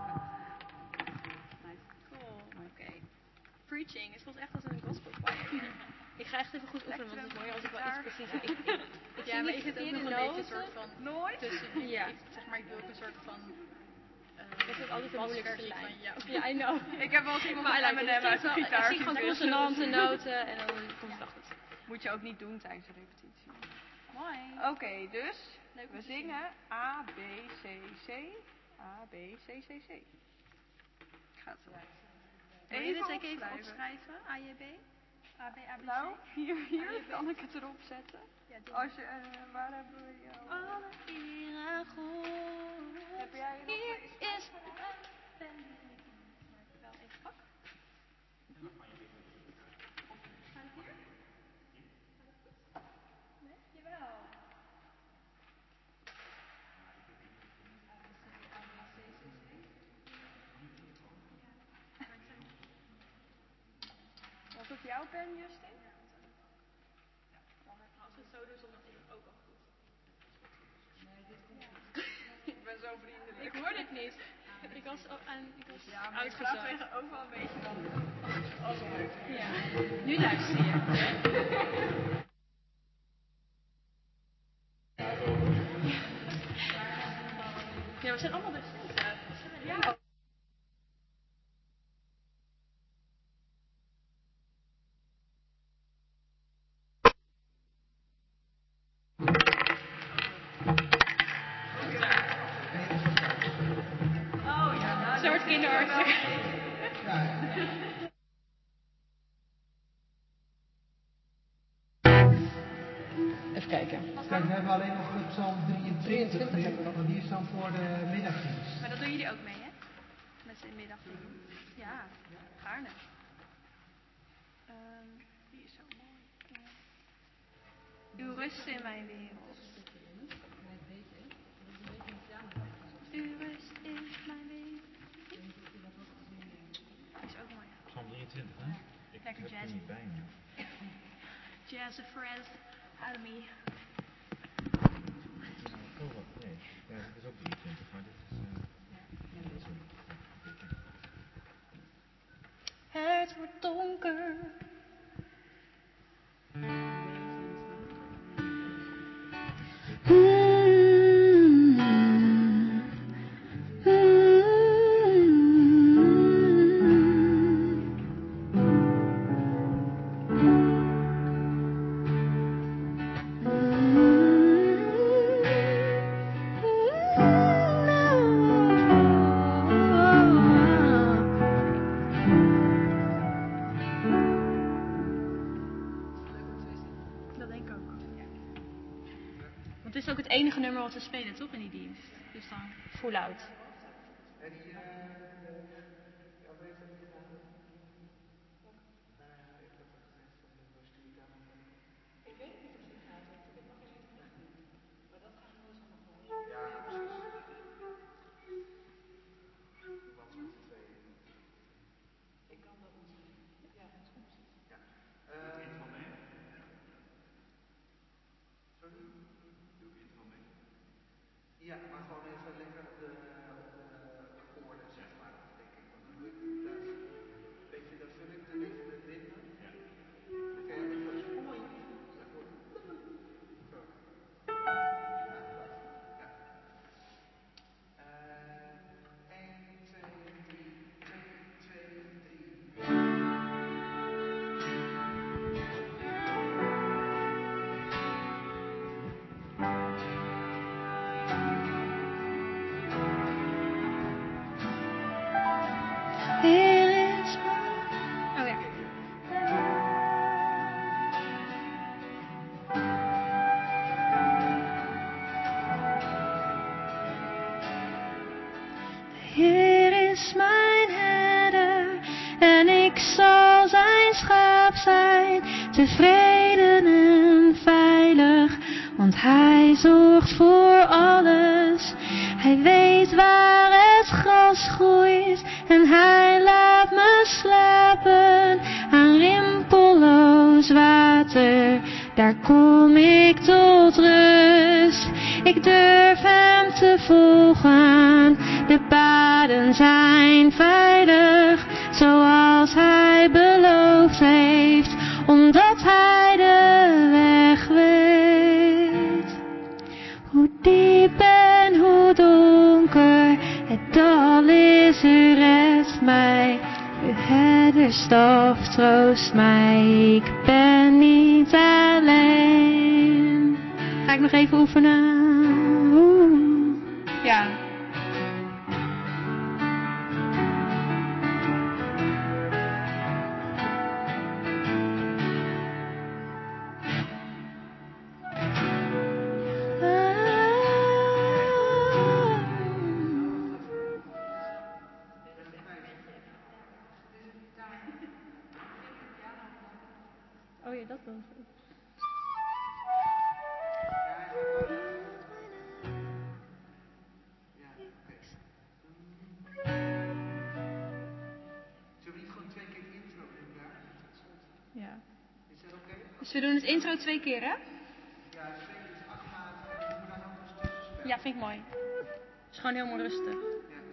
Cool, oké. Preaching, het voelt echt als een gospel choir. Ik ga echt even goed oefenen, want het is mooi als ik wel iets precies... Ik, ik, ik, ik Ja, zie maar niet ik zit ook verkeerde nog een beetje noten. een soort van... Nooit? Tussen, Ja. ik, zeg maar, ik doe ook een soort van... Uh, Dat is ook altijd de moeilijkste basversie lijn. van jou. Ja, I know. Ik heb wel eens iemand Maar met I M like en it. M uit de Ik zie gitaar gewoon zien consonanten, noten en dan komt het wel goed. Moet je ook niet doen tijdens de repetitie. Mooi. Oké, okay, dus Leuk om we te zien. zingen A, B, C, C. A, B, C, C, C. Gaat zo. Wil je dit ook even opschrijven? A, J, B? A, B, A, B, C? Nou, hier, hier kan ik het erop zetten. Ja, dit Als je, uh, waar hebben we jou? Alle eer aan God. Heb jij nog Hier iets? is een pen die ik niet maar ik wel even pak. Gaat het hier? Nee? Jawel. Was het jouw pen, Justin? Als we het zo doen, zonder is het ook al goed. Ik ben zo vriendelijk. Ik hoor dit niet. Ik was aan, ik was Ja, maar ik praat uitgezakt. tegen ook wel een beetje dan. Als ooit. Ja, nu luister je. Ja, we zijn allemaal docenten. Ja. Oh ja, Een soort kinderarts. Even kijken. Kijk, we hebben alleen nog de Psalm drieëntwintig, drieëntwintig hebben we nog. want die is dan voor de middagdienst. Maar dat doen jullie ook mee, hè? Met z'n middagdingen. Ja, gaarne. Um, die is zo mooi. Ja. Uw rust in mijn wereld. Uw rust in mijn wereld. Die is ook mooi. Psalm drieëntwintig, hè? Ik Lekker heb jazzy. er niet bij me. Jazz friends out of me. Oh, wat? Nee. Ja, dit is ook drieëntwintig, maar dit is... Uh... Ja, dat is een... Het wordt donker. Mm-hmm. ook het enige nummer wat we spelen, toch, in die dienst? Dus dan full out. En die, uh, ja, wat heeft dat gedaan? Ik weet niet of die gaat, want ik heb nog eens iets gedaan. Maar dat gaat nooit zo nog. Ja, precies. Wat met de tweede? Ik kan dat niet zien. Ja, dat is goed. Ja. Uh, intro mee? Sorry? Doe ik intro mee? Ja, maar gewoon even lekker op de, op de akkoorden, zeg maar, denk ik. Want dan doe ik daar, weet je, dan vul ik een beetje het ritme. Ja. Dan kan je even zo mooi. Zo. Ja. Uh, één, twee, drie, twee, twee, drie. Hier is Oh ja. Heer is mijn herder en ik zal zijn schaap zijn, tevreden en veilig, want hij zorgt voor alles. Hij weet waar het gras groeit en hij laat me slapen aan rimpelloos water. Daar kom ik tot rust. Ik durf hem te volgen. De paden zijn veilig, zoals hij beloofd heeft, omdat hij de weg weet. Hoe diep en hoe donker het dal is, u redt mij. Uw herderstaf troost mij, ik ben niet alleen. Ga ik nog even oefenen? Oeh. Ja. Oh ja, dat was het. Ja, oké. Zullen we niet gewoon twee keer intro doen daar? Ja. Is dat oké? Okay? Dus we doen het intro twee keer, hè? Ja, twee is acht maanden en ik moet dan ook nog eens tussenspelen. Ja, vind ik mooi. Het is gewoon helemaal rustig. Ja.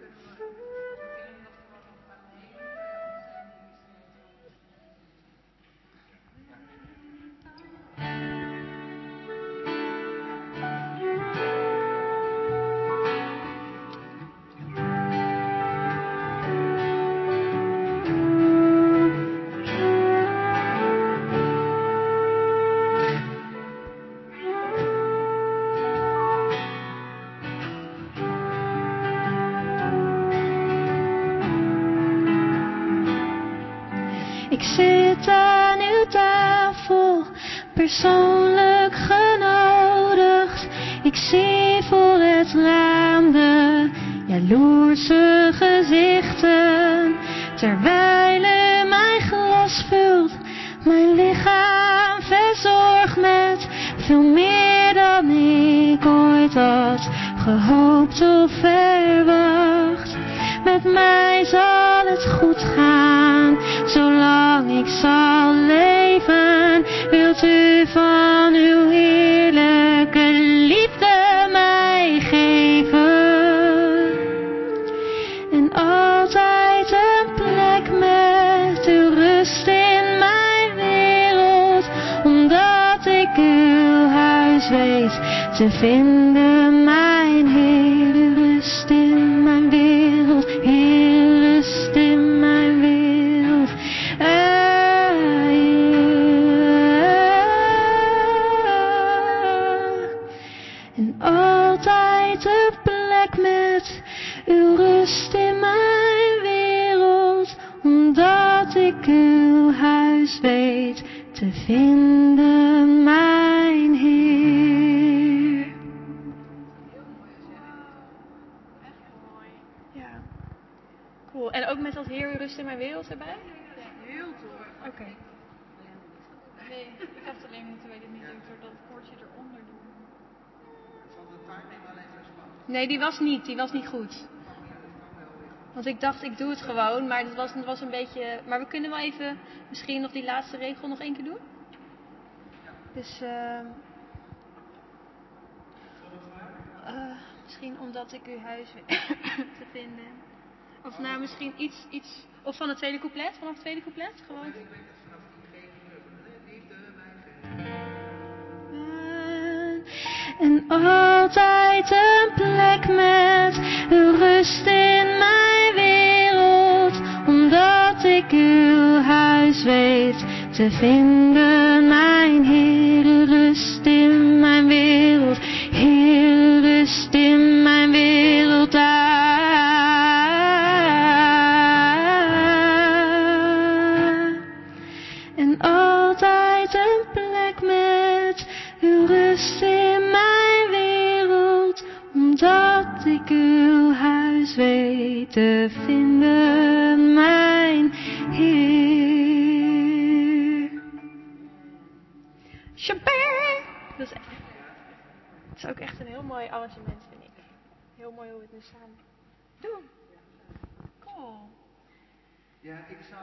Ik zit aan uw tafel, persoonlijk genodigd. Ik zie voor het raam de jaloerse gezichten, terwijl u mijn glas vult. Mijn lichaam verzorgt met veel meer dan ik ooit had gehoopt of verwacht. Met mij zal het goed gaan, zolang ik zal leven. Wilt u van uw heerlijke liefde mij geven? En altijd een plek met uw rust in mijn wereld, omdat ik uw huis weet te vinden, mijn Heer. Uw rust in mijn wereld, Heer, rust in mijn wereld. Ah, yeah. En altijd een plek met uw rust in mijn wereld, omdat ik uw huis weet te vinden, mijn Heer. rust in mijn wereld erbij? Ja, heel tof. Oké. Okay. Nee, ik had alleen moeten weten niet dat ik dat koordje eronder doe. Van de timing alleen zo spannend. Nee, die was niet. Die was niet goed. Want ik dacht, ik doe het gewoon, maar het was, het was een beetje... Maar we kunnen wel even misschien nog die laatste regel nog één keer doen. Dus... Uh, uh, misschien omdat ik uw huis te vinden. Of nou, misschien iets, iets... Of van het tweede couplet, vanaf het tweede couplet. Gewoon. En altijd een plek met rust in mijn wereld, omdat ik uw huis weet te vinden, mijn Heer, rust in mijn wereld, Heer, rust in mijn wereld daar. En altijd een plek met uw rust in mijn wereld, omdat ik uw huis weet te vinden, mijn Heer. Shabbat! Dat is, echt, dat is ook echt een heel mooi arrangement, vind ik. Heel mooi hoe we het nu samen doen. Cool. Ja, ik zou...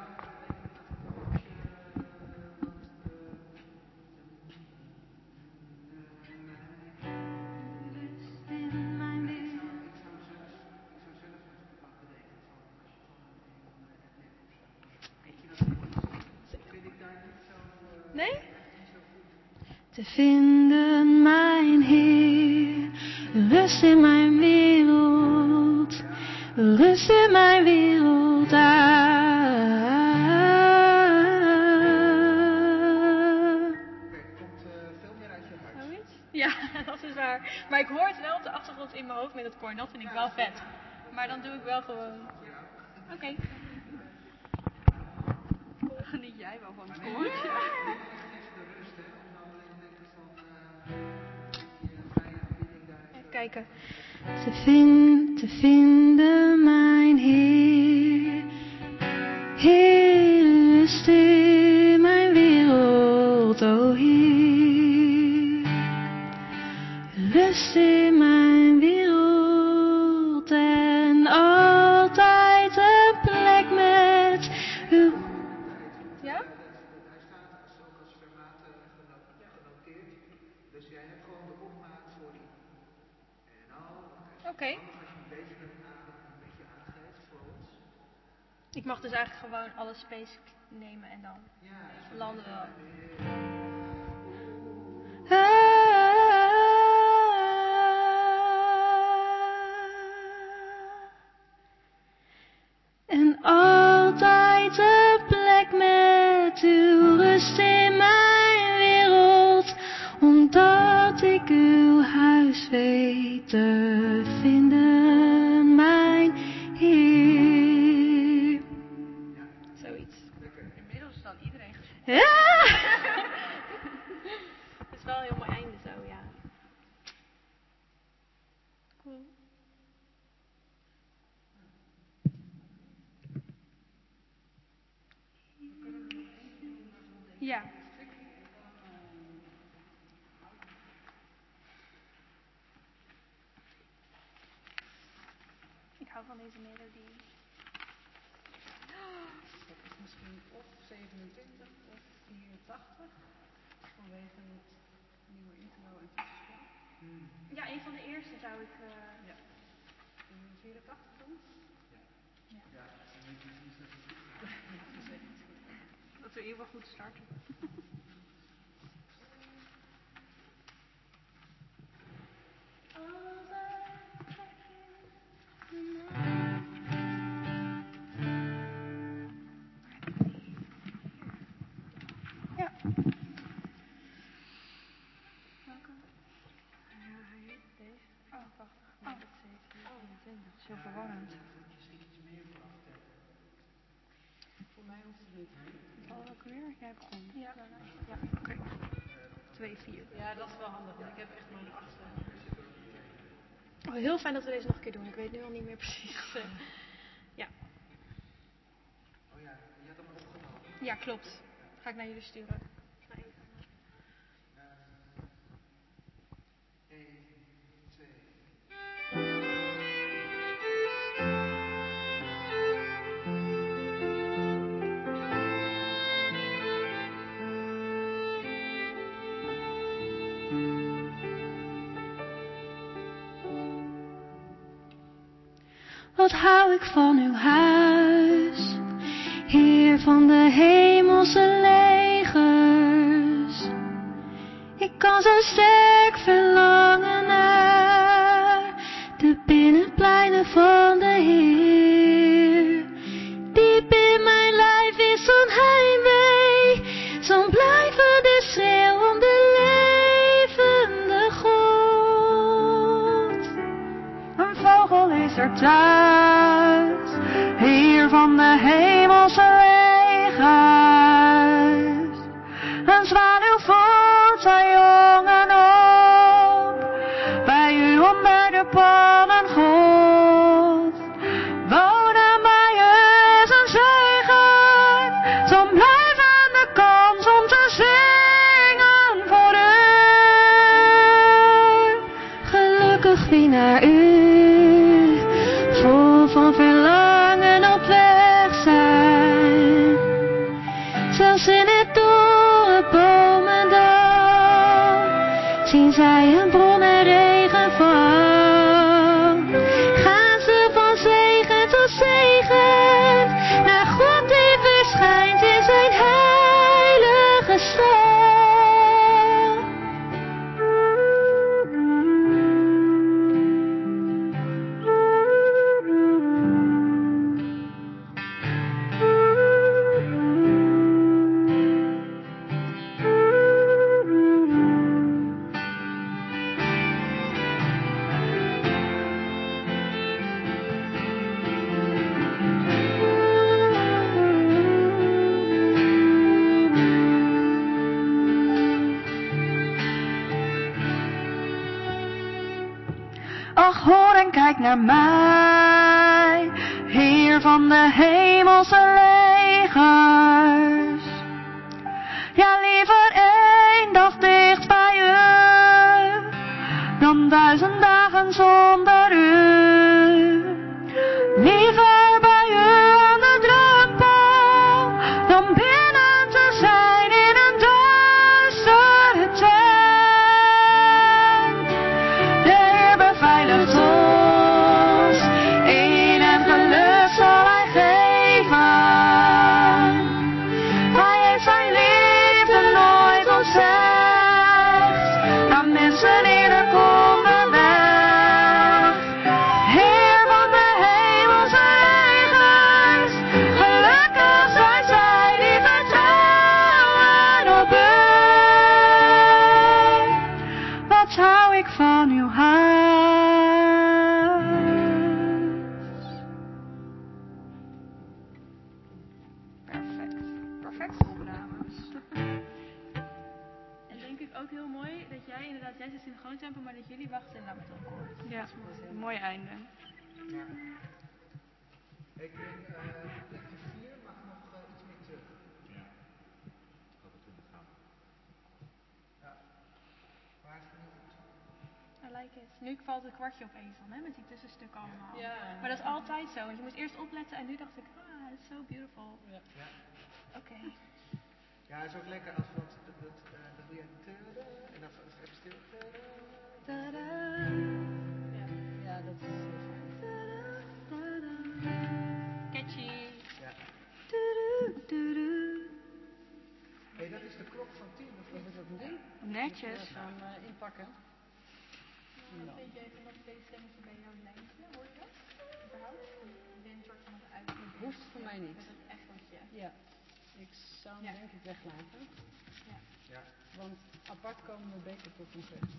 Nee? Te vinden, mijn Heer, rust in mijn wereld, rust in mijn wereld daar. Oké, komt uh, veel meer uit je hart. Zoiets? Ja, dat is waar. Maar ik hoor het wel op de achtergrond in mijn hoofd met het koor. Dat vind ik wel vet. Maar dan doe ik wel gewoon. Oké. Okay. Geniet jij wel van het koor? Ja. Even kijken. Te, vind, te vinden, mijn Heer, Heer, rust in mijn wereld, o Heer, rust in mijn wereld en altijd een plek met uw... Ja? Hij staat ook als fermate genoteerd, dus jij hebt gewoon de opmaat voor die. En al, oké. Okay. Als je een beetje met adem een beetje aangeeft voor ons. Ik mag dus eigenlijk gewoon alle space nemen en dan ja, landen we. En altijd een plek met uw rust in mijn wereld, omdat ik uw huis weet te vinden, mijn Heer. Ja, zoiets. Inmiddels is dan iedereen gesproken. Ja! Het is wel een heel mooi einde zo, ja. Cool. Ja. Ik hou van deze melodie. Dat is misschien of zevenentwintig of vierentachtig. Vanwege het nieuwe intro en tussenspel. Hmm. Ja, een van de eerste zou ik... Uh... Ja. Kunnen we vierentachtig doen? Ja. Ja. Ja. Dat we in ieder geval goed starten. Ja. Welke? Ja, hij deze. Oh, wacht. Oh. Dat is vierentwintig. Zo verwarrend. Voor mij hoeft het niet. Al ook weer? Jij begon. Ja. Ja, oké. Okay. twee vier. Ja, dat is wel handig, want ik heb echt mijn achtste. Oh, heel fijn dat we deze nog een keer doen. Ik weet nu al niet meer precies. Uh, ja. Ja, klopt. Ga ik naar jullie sturen. Ga even. één, twee. Wat hou ik van uw huis, Heer van de hemelse legers. Ik kan zo sterk verlangen naar de binnenpleinen van de Heer. Diep in mijn lijf is zo'n heimwee, zo'n blijvende schreeuw om de levende God. Een vogel is er thuis, Heer van de hemelse legers. Een zwaluw voert zijn jongen op, bij u onder de palmen God. Wonen bij u is een zegen, zo'n blijvende kans om te zingen voor u. Gelukkig wie naar u, vol van verlangen op weg zijn. Zelfs in het dorre bomendal zien zij een bron en regen van. Gaan ze van zegen tot zegen, naar God die verschijnt in zijn heilige stad. Ach, hoor en kijk naar mij, Heer van de hemelse legers. Ja, liever één dag dicht bij u, dan duizend dagen zonder u. Liever bij u aan de drempel, dan binnen te zijn in een duistere tent. De Heer beveiligt ons, in het geluk zal hij geven. Hij heeft zijn liefde nooit ontzegd, aan mensen eerlijk onderweg. Heer van de hemelse legers, gelukkig zijn zij die vertrouwen op u. Wat hou ik van uw huis. Perfect. Perfect opnames. En denk ik ook heel mooi dat jij inderdaad, jij zit in de gewoon tempo, maar dat jullie wachten en laten akkoord. Ja, een mooi einde. Ja. Ik denk, uh, plekje vier mag nog uh, iets meer terug. Ja. Over twintig gaan. Ja. Maar het is heel goed. I like it. Nu valt het kwartje opeens dan, hè, met die tussenstukken allemaal. Ja. Maar dat is altijd zo, want je moet eerst opletten en nu dacht ik, ah, dat is so beautiful. Ja. Ja. Oké. Okay. Ja, het is ook lekker als wat, dat, dat, uh, dan doe je tada, en dan is het even stil. Tada. Ja. Ja, dat is heel fijn. Catchy. Ja. Hé, hey, dat is de klok van tien, of Is het ook een ding? Netjes. Dus we gaan uh, inpakken. Nou, wat vind jij van dat twee stemmen bij jouw lijntje? Hoor je dat? Überhaupt? Ik denk een soort van het uit. Het hoeft voor mij niet. Met het echootje. Ja, ik zou hem Ja. denk ik weglaten. Ja. Ja. Want apart komen we beter tot ons recht.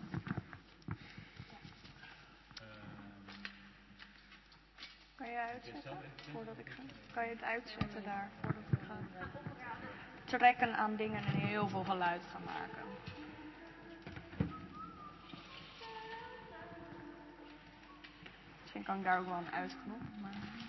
Kan je uitzetten voordat ik ga? Kan je het uitzetten daar voordat ik ga? Trekken aan dingen en heel veel geluid gaan maken. Misschien kan ik daar ook wel een uitknop. Maar...